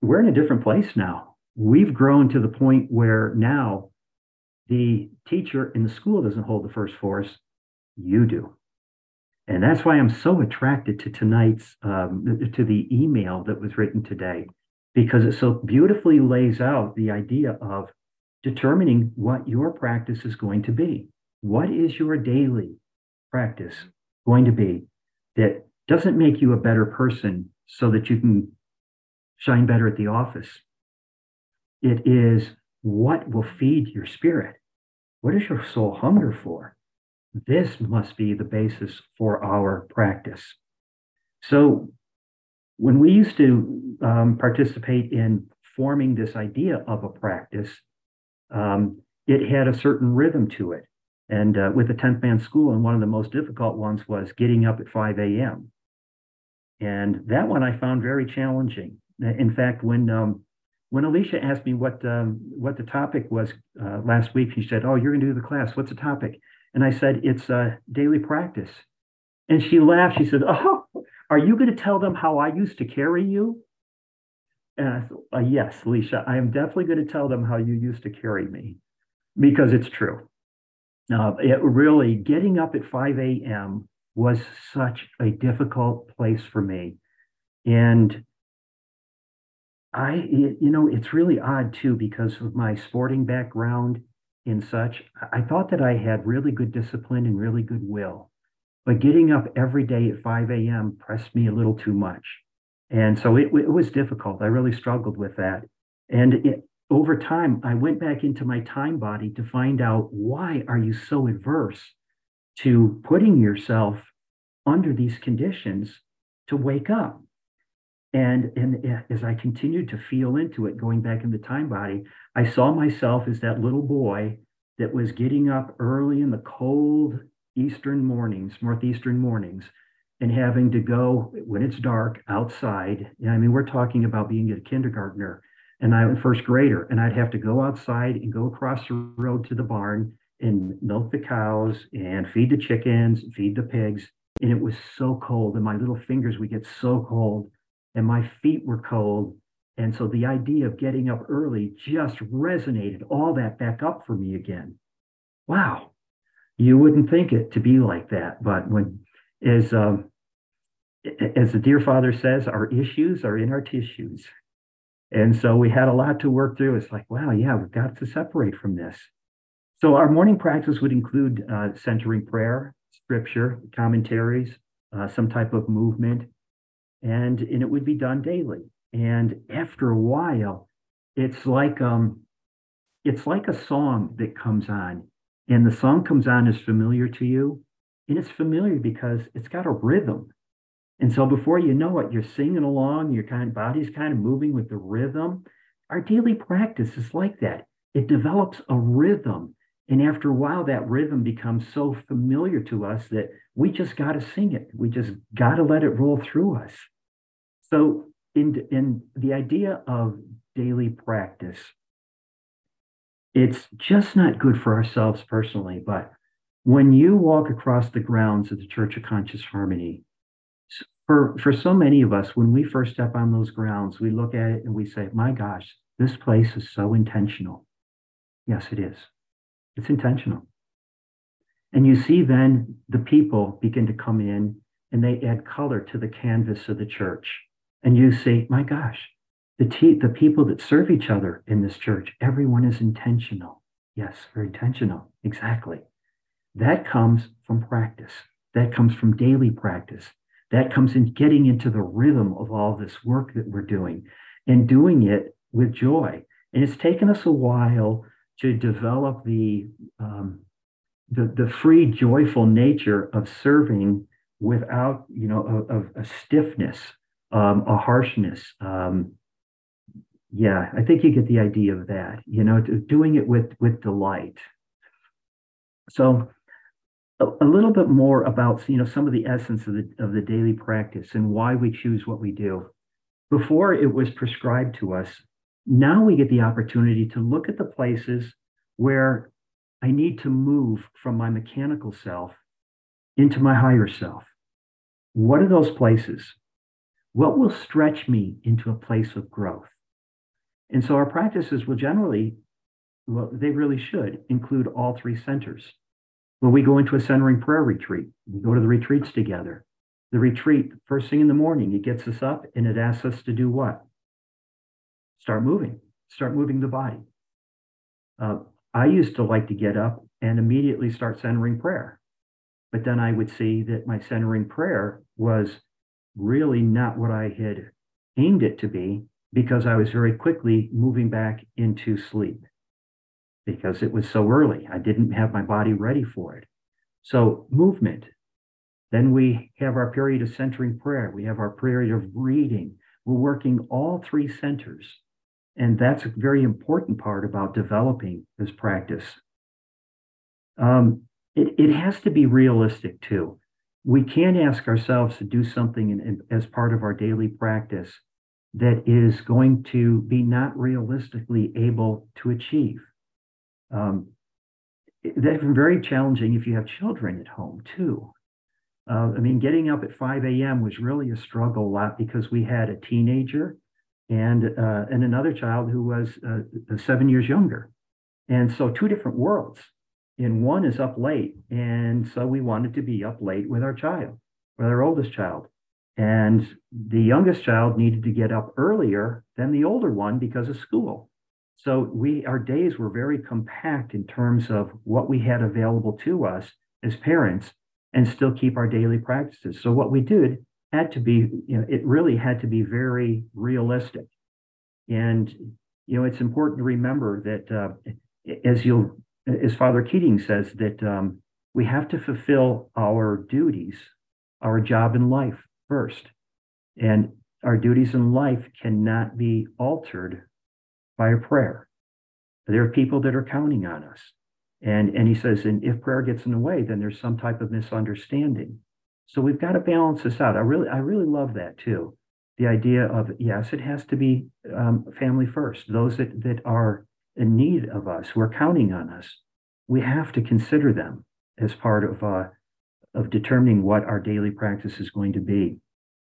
we're in a different place now. We've grown to the point where now the teacher in the school doesn't hold the first for us, you do. And that's why I'm so attracted to tonight's, to the email that was written today, because it so beautifully lays out the idea of determining what your practice is going to be. What is your daily practice going to be that doesn't make you a better person so that you can shine better at the office? It is what will feed your spirit. What does your soul hunger for? This must be the basis for our practice. So when we used to participate in forming this idea of a practice, it had a certain rhythm to it. And with the 10th man school, and one of the most difficult ones was getting up at 5 a.m. And that one I found very challenging. In fact, when Alicia asked me what the topic was last week, she said, "Oh, you're going to do the class. What's the topic?" And I said, "It's daily practice." And she laughed. She said, "Oh, are you going to tell them how I used to carry you?" And I thought, "Yes, Alicia, I am definitely going to tell them how you used to carry me," because it's true. It really, getting up at 5 a.m. was such a difficult place for me. And it's really odd too, because of my sporting background and such. I thought that I had really good discipline and really good will, but getting up every day at 5 a.m. pressed me a little too much. And so it was difficult. I really struggled with that. And over time, I went back into my time body to find out, why are you so adverse to putting yourself under these conditions to wake up? And as I continued to feel into it, going back in the time body, I saw myself as that little boy that was getting up early in the cold northeastern mornings, and having to go when it's dark outside. I mean, we're talking about being a kindergartner, and I'm a first grader, and I'd have to go outside and go across the road to the barn and milk the cows and feed the chickens, feed the pigs. And it was so cold, and my little fingers would get so cold, and my feet were cold. And so the idea of getting up early just resonated all that back up for me again. Wow. You wouldn't think it to be like that. But as the dear Father says, our issues are in our tissues. And so we had a lot to work through. It's like, wow, yeah, we've got to separate from this. So our morning practice would include centering prayer, scripture, commentaries, some type of movement, and it would be done daily. And after a while, it's like a song that comes on, and the song comes on is familiar to you, and it's familiar because it's got a rhythm. And so before you know it, you're singing along, your body's kind of moving with the rhythm. Our daily practice is like that. It develops a rhythm. And after a while, that rhythm becomes so familiar to us that we just got to sing it. We just got to let it roll through us. So in the idea of daily practice, it's just not good for ourselves personally, but when you walk across the grounds of the Church of Conscious Harmony, for so many of us, when we first step on those grounds, we look at it and we say, my gosh, this place is so intentional. Yes, it is. It's intentional. And you see then the people begin to come in, and they add color to the canvas of the church. And you say, my gosh, the people that serve each other in this church, everyone is intentional. Yes, very intentional. Exactly. That comes from practice. That comes from daily practice. That comes in getting into the rhythm of all this work that we're doing, and doing it with joy. And it's taken us a while to develop the free, joyful nature of serving without, a stiffness, a harshness. Yeah, I think you get the idea of that, doing it with delight. So a little bit more about, some of the essence of the daily practice and why we choose what we do. Before it was prescribed to us, now we get the opportunity to look at the places where I need to move from my mechanical self into my higher self. What are those places? What will stretch me into a place of growth? And so our practices will generally, well, they really should include all three centers. When we go into a centering prayer retreat, we go to the retreats together. The retreat, first thing in the morning, it gets us up and it asks us to do what? Start moving the body. I used to like to get up and immediately start centering prayer. But then I would see that my centering prayer was really not what I had aimed it to be, because I was very quickly moving back into sleep because it was so early. I didn't have my body ready for it. So movement. Then we have our period of centering prayer. We have our period of reading. We're working all three centers. And that's a very important part about developing this practice. It has to be realistic too. We can't ask ourselves to do something as part of our daily practice that is going to be not realistically able to achieve. That's very challenging if you have children at home too. I mean, getting up at 5 a.m. was really a struggle a lot because we had a teenager and another child who was 7 years younger. And so two different worlds. And one is up late. And so we wanted to be up late with our child, with our oldest child. And the youngest child needed to get up earlier than the older one because of school. So our days were very compact in terms of what we had available to us as parents and still keep our daily practices. So what we did had to be, it really had to be very realistic. And, it's important to remember that as Father Keating says, that we have to fulfill our duties, our job in life first. And our duties in life cannot be altered by a prayer. There are people that are counting on us. And he says, and if prayer gets in the way, then there's some type of misunderstanding. So we've got to balance this out. I really love that too. The idea of, yes, it has to be family first. Those that are in need of us, who are counting on us, we have to consider them as part of determining what our daily practice is going to be.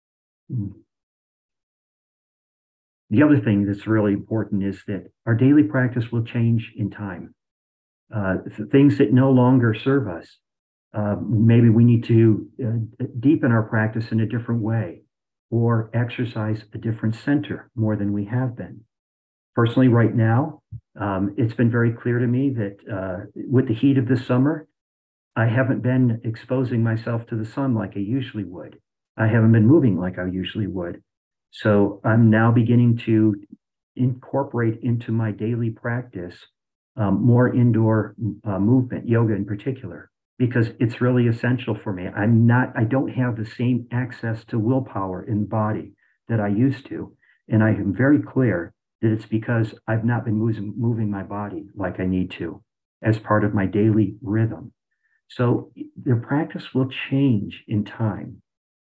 The other thing that's really important is that our daily practice will change in time. Things that no longer serve us, maybe we need to deepen our practice in a different way or exercise a different center more than we have been. Personally, right now, it's been very clear to me that with the heat of this summer, I haven't been exposing myself to the sun like I usually would. I haven't been moving like I usually would. So I'm now beginning to incorporate into my daily practice more indoor movement, yoga in particular, because it's really essential for me. I don't have the same access to willpower in the body that I used to. And I am very clear that it's because I've not been moving my body like I need to as part of my daily rhythm. So the practice will change in time.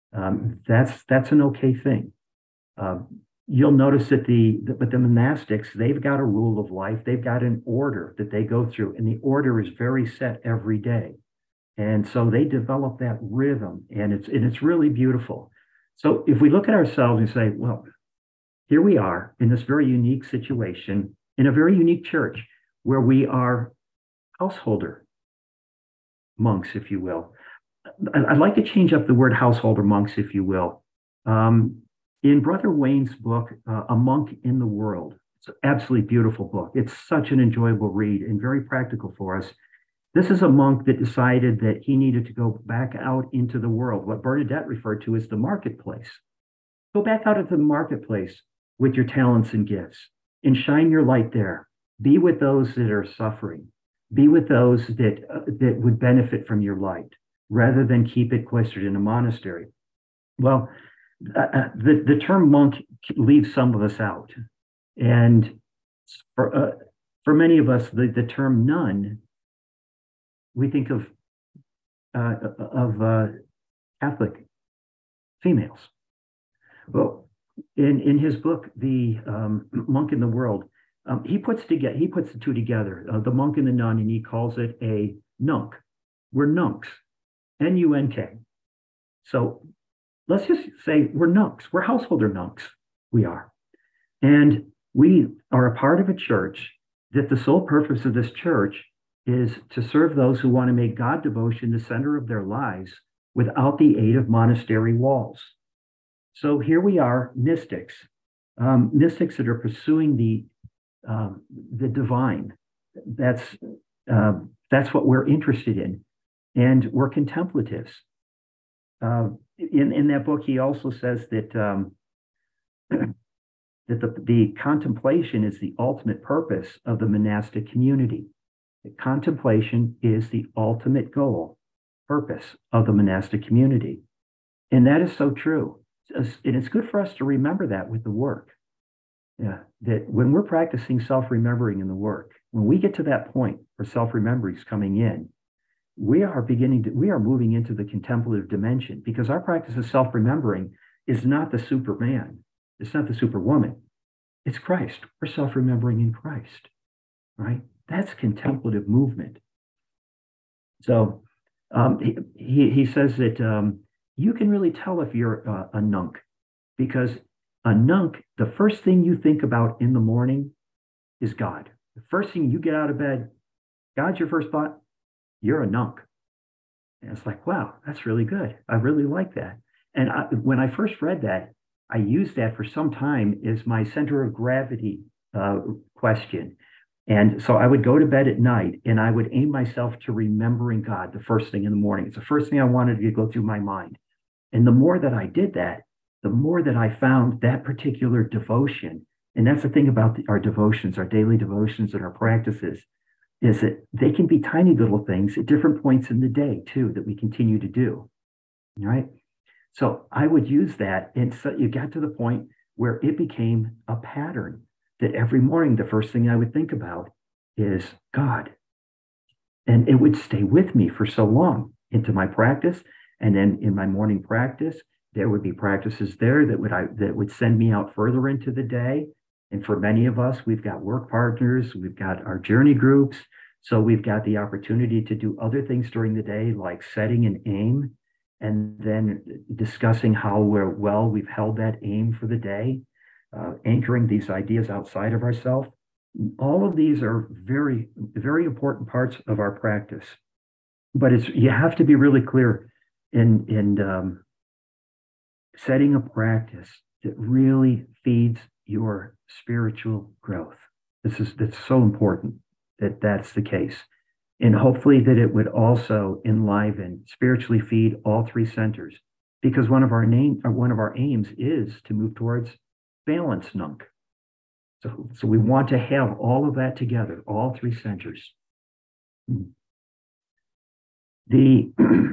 That's an okay thing. You'll notice that with the monastics, they've got a rule of life. They've got an order that they go through, and the order is very set every day. And so they develop that rhythm, and it's really beautiful. So if we look at ourselves and say, well, here we are in this very unique situation, in a very unique church, where we are householder monks, if you will. I'd like to change up the word householder monks, if you will. In Brother Wayne's book, A Monk in the World, it's an absolutely beautiful book. It's such an enjoyable read and very practical for us. This is a monk that decided that he needed to go back out into the world, what Bernadette referred to as the marketplace. Go back out into the marketplace with your talents and gifts and shine your light there. Be with those that are suffering. Be with those that would benefit from your light, rather than keep it cloistered in a monastery. Well, the term monk leaves some of us out. And for many of us, the term nun, we think of Catholic females. Well, in his book, The Monk in the World, he puts the two together, the monk and the nun, and he calls it a nunk. We're nunks, N-U-N-K. So let's just say we're nunks. We're householder nunks. We are. And We are a part of a church that the sole purpose of this church is to serve those who want to make God devotion the center of their lives without the aid of monastery walls. So here we are, mystics, mystics that are pursuing the divine. That's what we're interested in, and we're contemplatives. In that book, he also says that that the contemplation is the ultimate purpose of the monastic community. The contemplation is the ultimate goal, purpose of the monastic community. And that is so true. And it's good for us to remember that with the work. Yeah, that when we're practicing self-remembering in the work, when we get to that point where self-remembering is coming in, we are moving into the contemplative dimension, because our practice of self-remembering is not the Superman. It's not the Superwoman. It's Christ. We're self-remembering in Christ, right? That's contemplative movement. So he says that you can really tell if you're a nunc, because a nunc, the first thing you think about in the morning is God. The first thing you get out of bed, God's your first thought, you're a nunc. And it's like, wow, that's really good. I really like that. And when I first read that, I used that for some time as my center of gravity question. And so I would go to bed at night and I would aim myself to remembering God the first thing in the morning. It's the first thing I wanted to go through my mind. And the more that I did that, the more that I found that particular devotion. And that's the thing about our devotions, our daily devotions and our practices, is that they can be tiny little things at different points in the day too, that we continue to do, right? So I would use that. And so you got to the point where it became a pattern that every morning, the first thing I would think about is God. And it would stay with me for so long into my practice. And then in my morning practice, there would be practices there that would send me out further into the day. And for many of us, we've got work partners, we've got our journey groups. So we've got the opportunity to do other things during the day, like setting an aim, and then discussing how well we've held that aim for the day, anchoring these ideas outside of ourselves. All of these are very, very important parts of our practice. But you have to be really clear in setting a practice that really feeds your spiritual growth. That's so important that that's the case. And hopefully that it would also enliven, spiritually feed all three centers, because one of our aims is to move towards balance nunc. So we want to have all of that together, all three centers. The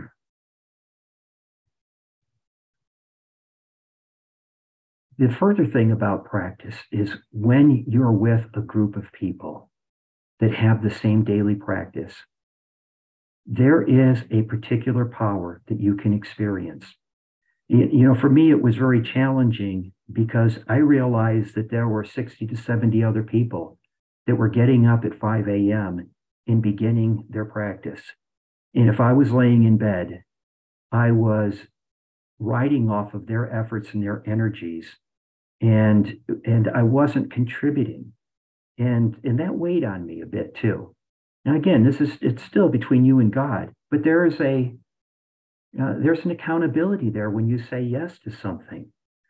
further thing about practice is when you're with a group of people that have the same daily practice, there is a particular power that you can experience. For me, it was very challenging because I realized that there were 60 to 70 other people that were getting up at 5 a.m. and beginning their practice. And if I was laying in bed, I was riding off of their efforts and their energies, and I wasn't contributing. And that weighed on me a bit too. Now again, it's still between you and God, but there's an accountability there when you say yes to something.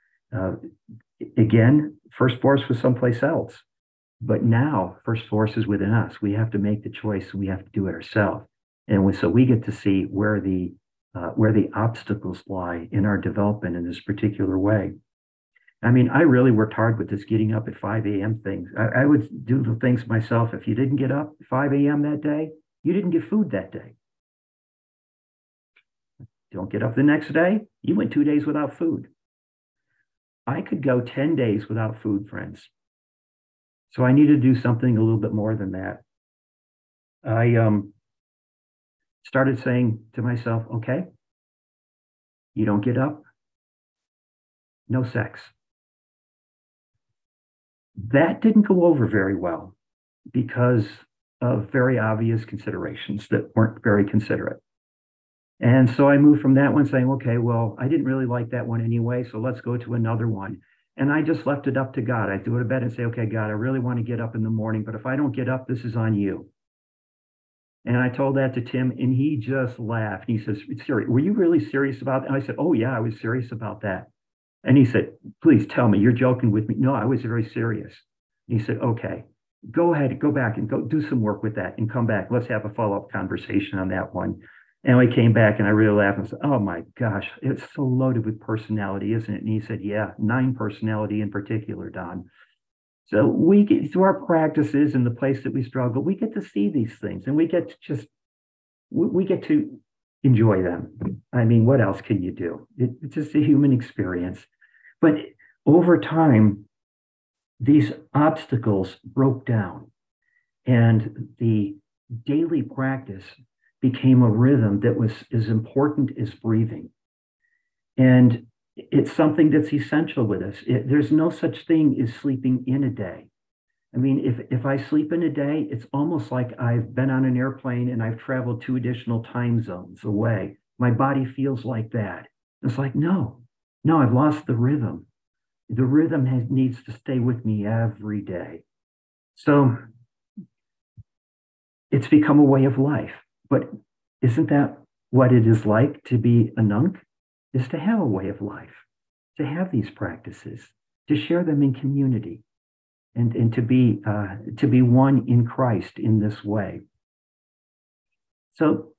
Again, first force was someplace else, but now first force is within us. We have to make the choice. We have to do it ourselves, and so we get to see where the obstacles lie in our development in this particular way. I mean, I really worked hard with this getting up at 5 a.m. things. I would do the things myself. If you didn't get up at 5 a.m. that day, you didn't get food that day. Don't get up the next day, you went 2 days without food. I could go 10 days without food, friends. So I need to do something a little bit more than that. I started saying to myself, okay, you don't get up, no sex. That didn't go over very well because of very obvious considerations that weren't very considerate. And so I moved from that one saying, okay, well, I didn't really like that one anyway, so let's go to another one. And I just left it up to God. I go to bed and say, okay, God, I really want to get up in the morning, but if I don't get up, this is on you. And I told that to Tim, and he just laughed. He says, "Serious? Were you really serious about that?" And I said, "Oh, yeah, I was serious about that." And he said, "Please tell me, you're joking with me." "No, I was very serious." And he said, "Okay, go ahead, go back and go do some work with that and come back. Let's have a follow-up conversation on that one." And we came back and I really laughed and said, "Oh my gosh, it's so loaded with personality, isn't it?" And he said, "Yeah, 9 personality in particular, Don." So we get through our practices and the place that we struggle, we get to see these things and we get to we get to enjoy them. I mean, what else can you do? It's just a human experience. But over time, these obstacles broke down and the daily practice became a rhythm that was as important as breathing. And it's something that's essential with us. There's no such thing as sleeping in a day. I mean, if I sleep in a day, it's almost like I've been on an airplane and I've traveled 2 additional time zones away. My body feels like that. It's like, no, I've lost the rhythm. The rhythm needs to stay with me every day. So it's become a way of life. But isn't that what it is like to be a nunc? Is to have a way of life, to have these practices, to share them in community, and to be one in Christ in this way. So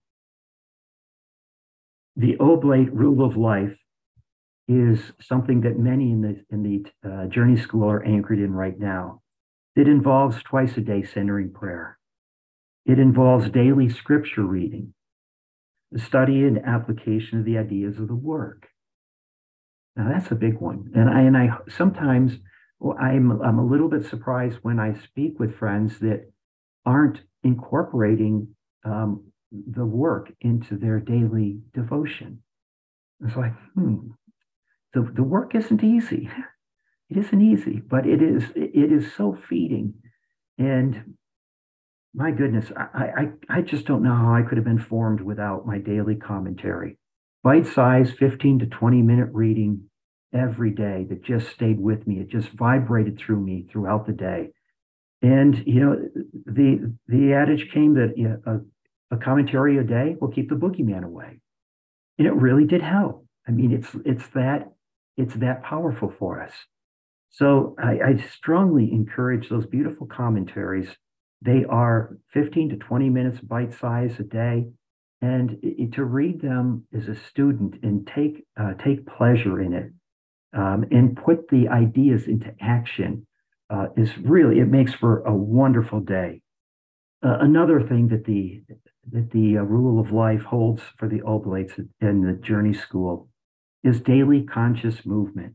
the Oblate rule of life is something that many in the Journey School are anchored in right now. It involves twice a day centering prayer. It involves daily scripture reading, the study and application of the ideas of the work. Now that's a big one. And I sometimes I'm a little bit surprised when I speak with friends that aren't incorporating the work into their daily devotion. It's like, the work isn't easy. It isn't easy, but it is so feeding. And my goodness, I just don't know how I could have been formed without my daily commentary. Bite-sized 15 to 20 minute reading every day that just stayed with me. It just vibrated through me throughout the day. And, you know, the adage came that a commentary a day will keep the boogeyman away. And it really did help. I mean, it's that powerful for us. So I strongly encourage those beautiful commentaries. They are 15 to 20 minutes bite size a day. And to read them as a student and take pleasure in it and put the ideas into action is really, it makes for a wonderful day. Another thing that the rule of life holds for the Oblates in the Journey School is daily conscious movement.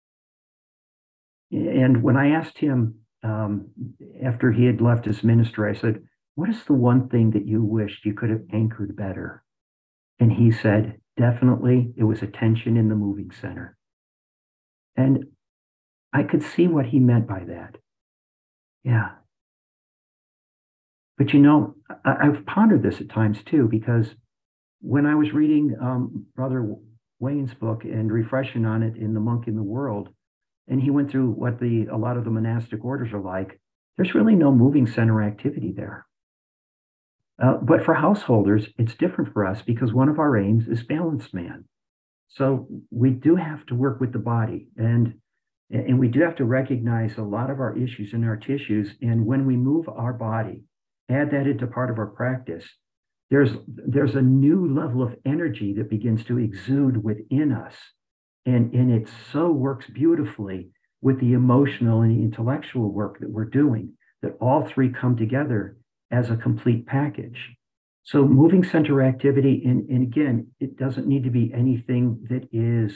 And when I asked him after he had left his ministry, I said, "What is the one thing that you wished you could have anchored better?" And he said, "Definitely, it was attention in the moving center." And I could see what he meant by that. Yeah. But you know, I've pondered this at times too, because when I was reading Brother Wayne's book and refreshing on it in The Monk in the World, and he went through what a lot of the monastic orders are like, there's really no moving center activity there. But for householders, it's different for us because one of our aims is balanced man. So we do have to work with the body, and we do have to recognize a lot of our issues in our tissues. And when we move our body, add that into part of our practice, there's a new level of energy that begins to exude within us. And it so works beautifully with the emotional and the intellectual work that we're doing, that all three come together as a complete package. So moving center activity, and again, it doesn't need to be anything that is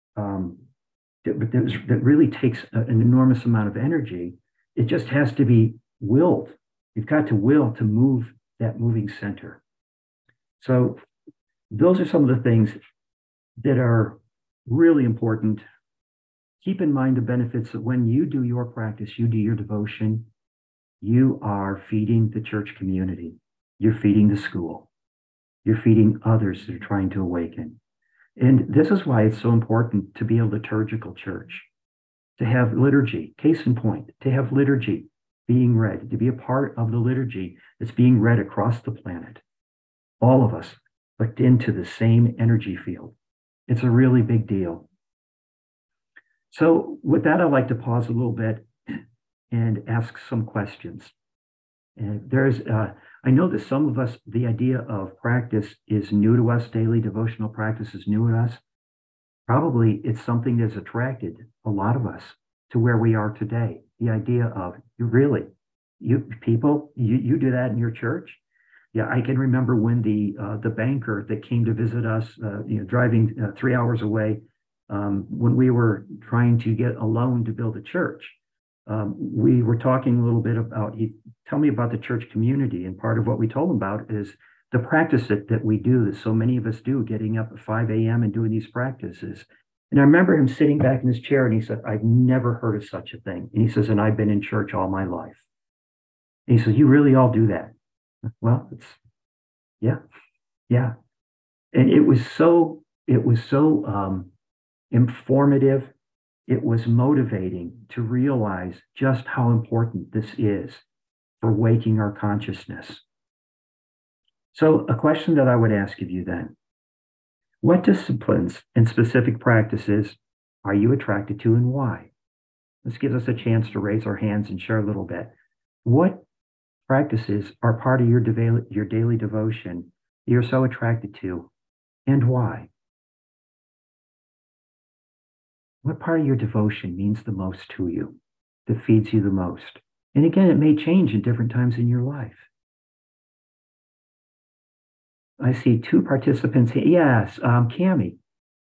that really takes an enormous amount of energy. It just has to be willed. You've got to will to move that moving center. So those are some of the things that are really important. Keep in mind the benefits that when you do your practice, you do your devotion, you are feeding the church community. You're feeding the school. You're feeding others that are trying to awaken. And this is why it's so important to be a liturgical church. to have liturgy, case in point, to have liturgy being read, to be a part of the liturgy that's being read across the planet. All of us hooked into the same energy field. It's a really big deal. So with that, I'd like to pause a little bit and ask some questions. And I know that some of us, the idea of practice is new to us, daily devotional practice is new to us. Probably it's something that's attracted a lot of us to where we are today. The idea of, you do that in your church? Yeah, I can remember when the banker that came to visit us, driving 3 hours away, when we were trying to get a loan to build a church. We were talking a little bit about, tell me about the church community. And part of what we told him about is the practice that we do, that so many of us do, getting up at 5 a.m. and doing these practices. And I remember him sitting back in his chair and he said, I've never heard of such a thing. And he says, and I've been in church all my life. And he says, you really all do that? Well, yeah. And it was so informative. It was motivating to realize just how important this is for waking our consciousness. So a question that I would ask of you then, what disciplines and specific practices are you attracted to and why? This gives us a chance to raise our hands and share a little bit. What practices are part of your daily devotion that you're so attracted to and why? What part of your devotion means the most to you, that feeds you the most? And again, it may change in different times in your life. I see 2 participants here. Yes, Cammie.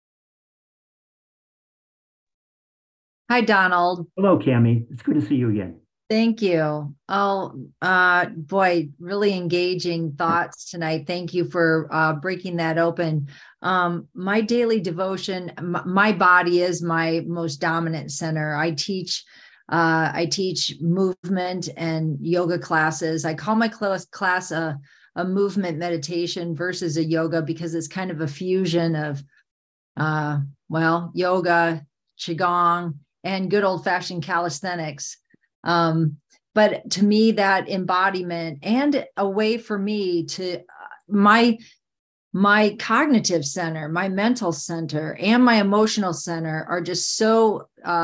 Hi, Donald. Hello, Cammie. It's good to see you again. Thank you. Oh, boy, really engaging thoughts tonight. Thank you for breaking that open. My daily devotion, my body is my most dominant center. I teach movement and yoga classes. I call my class a movement meditation versus a yoga because it's kind of a fusion of, yoga, qigong, and good old fashioned calisthenics. But to me, that embodiment and a way for me to my cognitive center, my mental center, and my emotional center are just so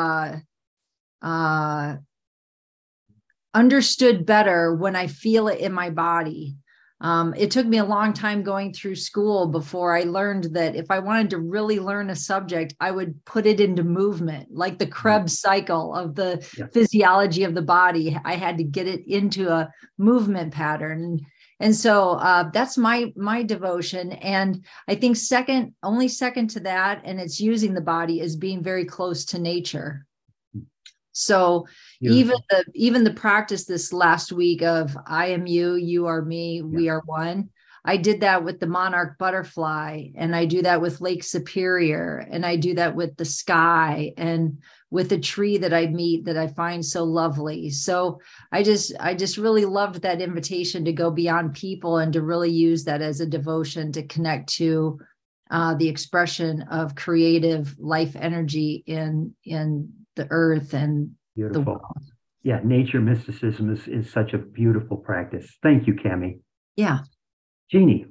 understood better when I feel it in my body. It took me a long time going through school before I learned that if I wanted to really learn a subject, I would put it into movement, like the Krebs cycle of the physiology of the body. I had to get it into a movement pattern. And so that's my devotion. And I think only second to that, and it's using the body, is being very close to nature. So even the practice this last week of I am you, you are me, we are one. I did that with the monarch butterfly, and I do that with Lake Superior, and I do that with the sky and with a tree that I meet that I find so lovely. So I just really loved that invitation to go beyond people and to really use that as a devotion to connect to the expression of creative life energy in the earth and beautiful. The world. Yeah, nature mysticism is such a beautiful practice. Thank you, Cammie. Yeah. Jeannie.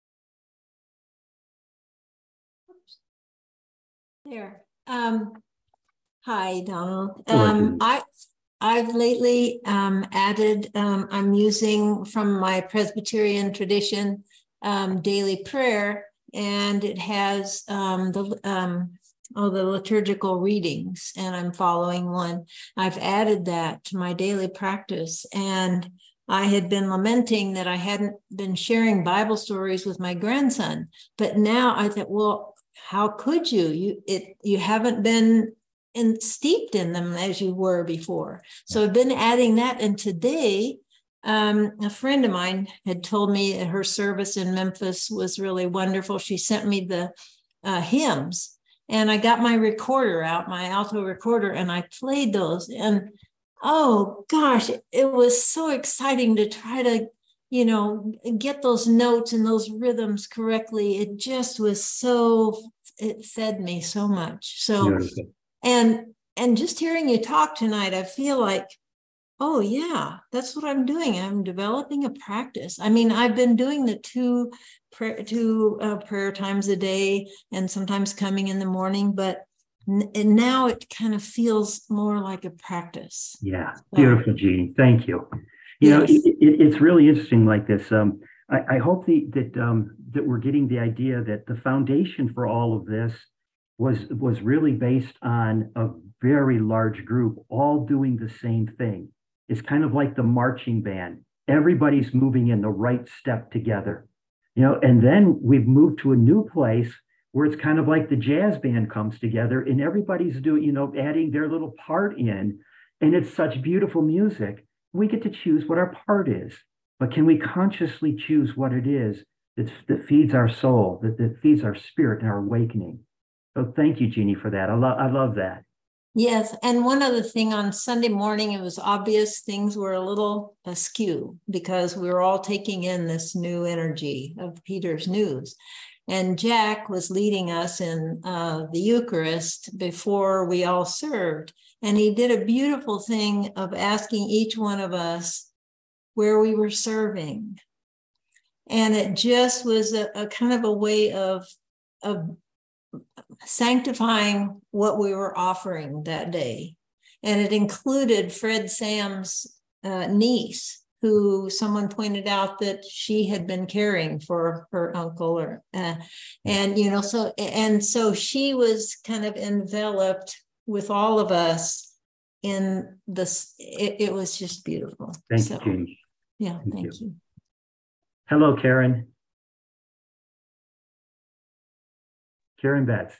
There. Hi, Donald. Hello, I've lately added, I'm using from my Presbyterian tradition, daily prayer, and it has the liturgical readings, and I'm following one. I've added that to my daily practice, and I had been lamenting that I hadn't been sharing Bible stories with my grandson, but now I thought, well, how could you? You haven't been steeped in them as you were before. So I've been adding that, and today, a friend of mine had told me that her service in Memphis was really wonderful. She sent me the hymns. And I got my recorder out, my alto recorder, and I played those. And oh gosh, it was so exciting to try to, get those notes and those rhythms correctly. It just was it fed me so much. So, beautiful. and and just hearing you talk tonight, I feel like, oh yeah, that's what I'm doing. I'm developing a practice. I mean, I've been doing the two prayer times a day, and sometimes coming in the morning, but and now it kind of feels more like a practice. Yeah, beautiful, Jeannie. Thank you. You know, it's really interesting like this. I hope that we're getting the idea that the foundation for all of this was really based on a very large group all doing the same thing. It's kind of like the marching band. Everybody's moving in the right step together, you know, and then we've moved to a new place where it's kind of like the jazz band comes together and everybody's doing, you know, adding their little part in, and it's such beautiful music. We get to choose what our part is, but can we consciously choose what it is that feeds our soul, that feeds our spirit and our awakening? So thank you, Jeannie, for that. I love that. Yes. And one other thing, on Sunday morning, it was obvious things were a little askew because we were all taking in this new energy of Peter's news. And Jack was leading us in the Eucharist before we all served. And he did a beautiful thing of asking each one of us where we were serving. And it just was a kind of a way of sanctifying what we were offering that day. And it included Fred Sam's niece, who someone pointed out that she had been caring for her uncle, and you know, so she was kind of enveloped with all of us in this. It was just beautiful. Thank you, Jeannie. Yeah, thank you. Hello, Karen. Karen Betts.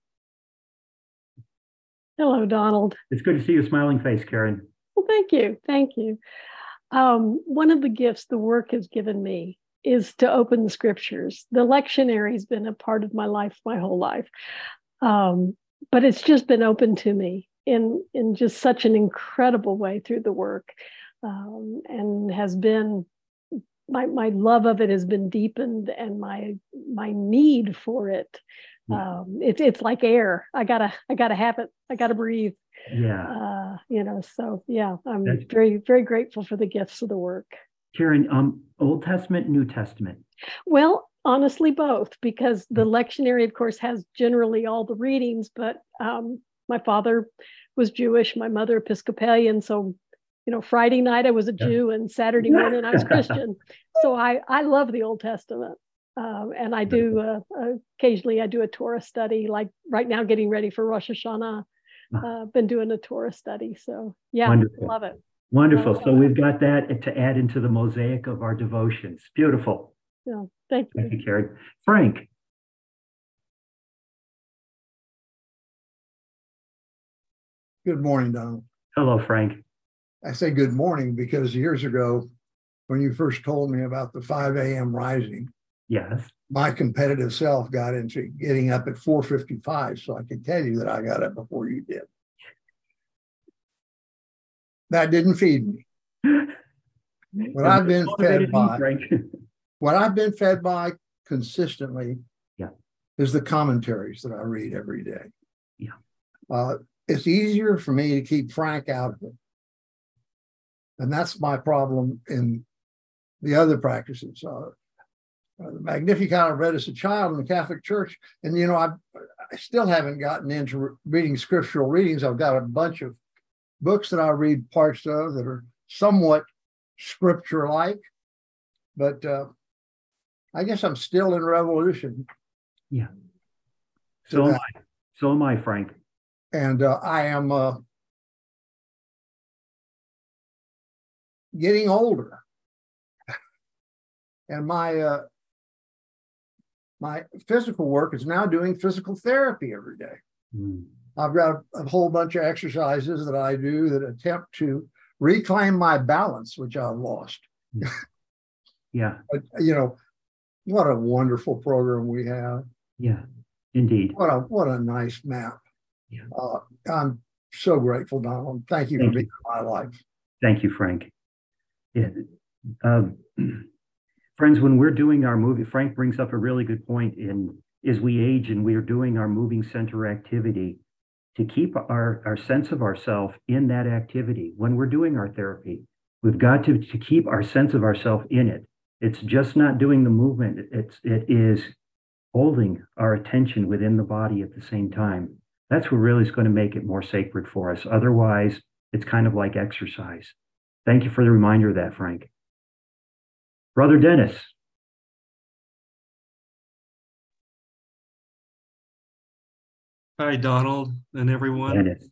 Hello, Donald. It's good to see your smiling face, Karen. Well, thank you. Thank you. One of the gifts the work has given me is to open the scriptures. The lectionary has been a part of my life, my whole life. But it's just been open to me in just such an incredible way through the work, and has been, my love of it has been deepened, and my need for it. It's like air. I gotta have it. I gotta breathe. Yeah. You know, so yeah, I'm very, very grateful for the gifts of the work. Karen, Old Testament, New Testament? Well, honestly, both, because the lectionary, of course, has generally all the readings, but my father was Jewish, my mother Episcopalian. So, you know, Friday night I was a Jew and Saturday morning I was Christian. So I love the Old Testament. And I do, occasionally I do a Torah study, like right now getting ready for Rosh Hashanah. Been doing a Torah study. So yeah, wonderful. Love it. Wonderful. So we've got that to add into the mosaic of our devotions. Beautiful. Yeah, thank you. Thank you, Karen. Frank. Good morning, Donald. Hello, Frank. I say good morning because years ago, when you first told me about the 5 a.m. rising, yes, my competitive self got into getting up at 4:55, so I can tell you that I got up before you did. That didn't feed me. What I've been fed by consistently is the commentaries that I read every day. Yeah. It's easier for me to keep Frank out of it. And that's my problem in the other practices. The Magnificat I read as a child in the Catholic Church. And, you know, I still haven't gotten into reading scriptural readings. I've got a bunch of books that I read parts of that are somewhat scripture-like. But I guess I'm still in revolution. Yeah. So am I, Frank. And I am getting older. And my physical work is now doing physical therapy every day. I've got a whole bunch of exercises that I do that attempt to reclaim my balance, which I've lost. Yeah. But, you know, what a wonderful program we have. Yeah, indeed. What a nice map. Yeah. I'm so grateful, Donald. Thank you for being in my life. Thank you, Frank. Yeah. Friends, when we're doing our movie, Frank brings up a really good point. As we age and we are doing our moving center activity, to keep our sense of ourself in that activity. When we're doing our therapy, we've got to keep our sense of ourself in it. It's just not doing the movement. It is holding our attention within the body at the same time. That's what really is going to make it more sacred for us. Otherwise, it's kind of like exercise. Thank you for the reminder of that, Frank. Brother Dennis. Hi, Donald and everyone. Dennis.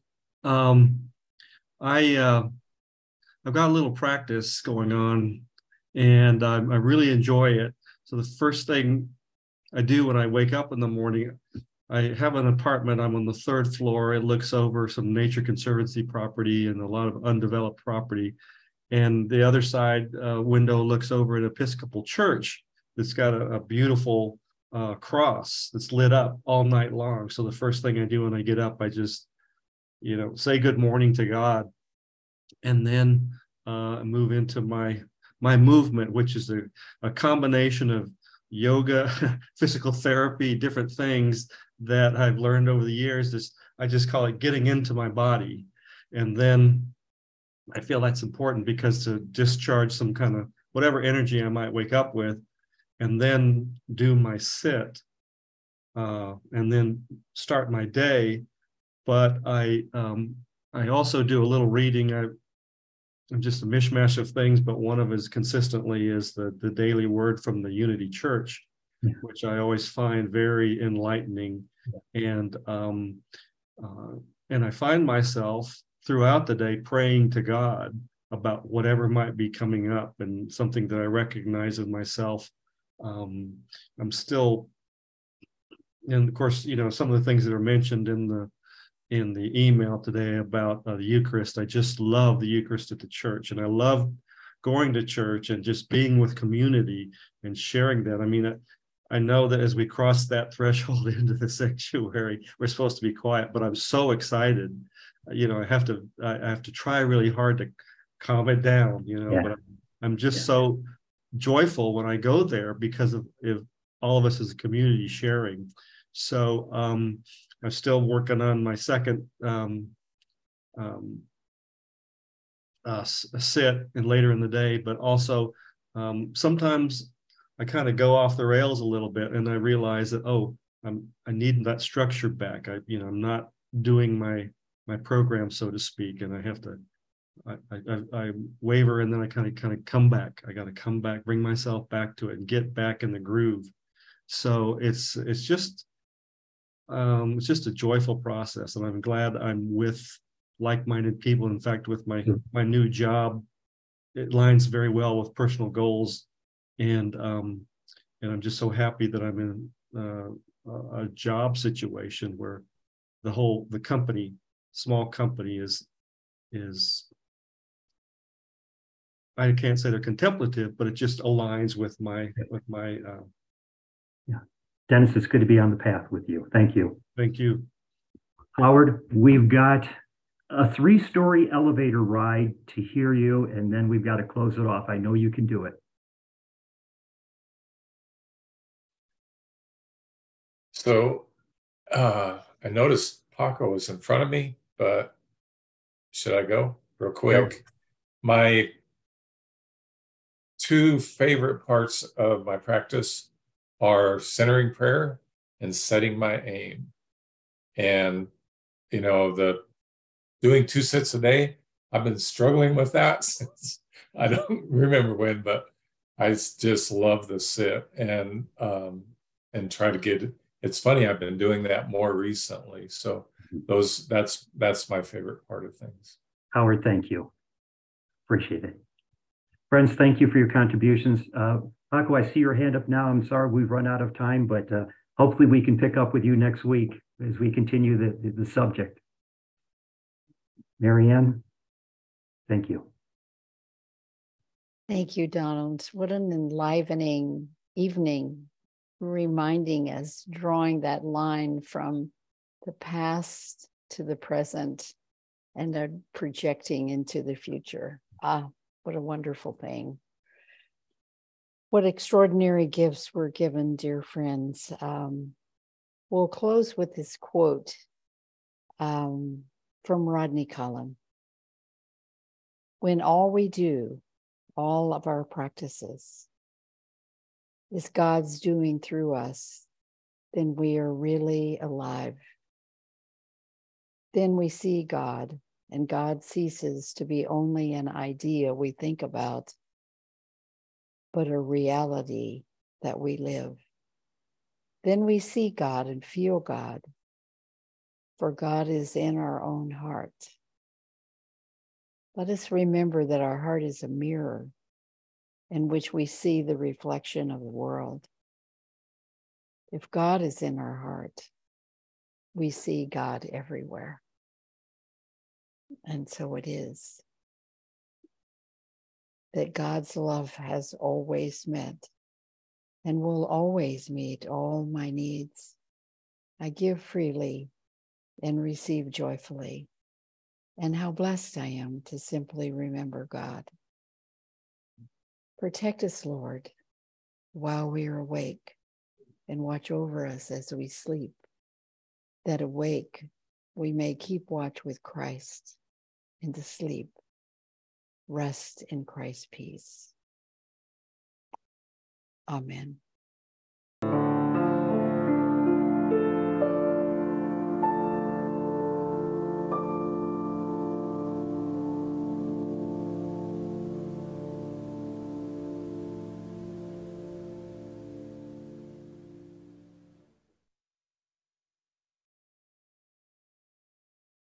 I've got a little practice going on, and I really enjoy it. So the first thing I do when I wake up in the morning, I have an apartment. I'm on the 3rd floor. It looks over some Nature Conservancy property and a lot of undeveloped property. And the other side window looks over an Episcopal church that's got a beautiful cross that's lit up all night long. So the first thing I do when I get up, I just, say good morning to God, and then move into my movement, which is a combination of yoga, physical therapy, different things that I've learned over the years. I just call it getting into my body. And then I feel that's important because to discharge some kind of whatever energy I might wake up with, and then do my sit, and then start my day. But I also do a little reading. I'm just a mishmash of things, but one of it consistently is the daily word from the Unity Church, which I always find very enlightening. And I find myself throughout the day praying to God about whatever might be coming up, and something that I recognize in myself. I'm still, and of course, some of the things that are mentioned in the email today about the Eucharist. I just love the Eucharist at the church, and I love going to church and just being with community and sharing that. I mean, I know that as we cross that threshold into the sanctuary, we're supposed to be quiet, but I'm so excited. I have to try really hard to calm it down, but I'm just so joyful when I go there because of all of us as a community sharing. So I'm still working on my second sit and later in the day, but also sometimes I kind of go off the rails a little bit, and I realize that, I need that structure back. I'm not doing my program, so to speak, and I have to, I waver, and then I kind of come back. I got to come back, bring myself back to it, and get back in the groove. So it's just a joyful process, and I'm glad I'm with like-minded people. In fact, with my new job, it lines very well with personal goals, and I'm just so happy that I'm in a job situation where the company, small company, is I can't say they're contemplative, but it just aligns with my Dennis, it's good to be on the path with you. Thank you. Thank you. Howard, we've got a 3-story elevator ride to hear you, and then we've got to close it off. I know you can do it. So I noticed Paco was in front of me, but should I go real quick? Go. My 2 favorite parts of my practice are centering prayer and setting my aim. And, the doing 2 sits a day, I've been struggling with that since I don't remember when, but I just love the sit and try to get it. It's funny, I've been doing that more recently. So that's my favorite part of things. Howard, thank you. Appreciate it. Friends, thank you for your contributions. Paco, I see your hand up now. I'm sorry we've run out of time, but hopefully we can pick up with you next week as we continue the subject. Marianne, thank you. Thank you, Donald. What an enlivening evening, reminding us, drawing that line from the past to the present and projecting into the future. What a wonderful thing. What extraordinary gifts were given, dear friends. We'll close with this quote from Rodney Cullen. When all we do, all of our practices, is God's doing through us, then we are really alive. Then we see God, and God ceases to be only an idea we think about, but a reality that we live. Then we see God and feel God, for God is in our own heart. Let us remember that our heart is a mirror in which we see the reflection of the world. If God is in our heart, we see God everywhere. And so it is that God's love has always met and will always meet all my needs. I give freely and receive joyfully. And how blessed I am to simply remember God. Protect us, Lord, while we are awake, and watch over us as we sleep, that awake we may keep watch with Christ, and to sleep, rest in Christ's peace. Amen.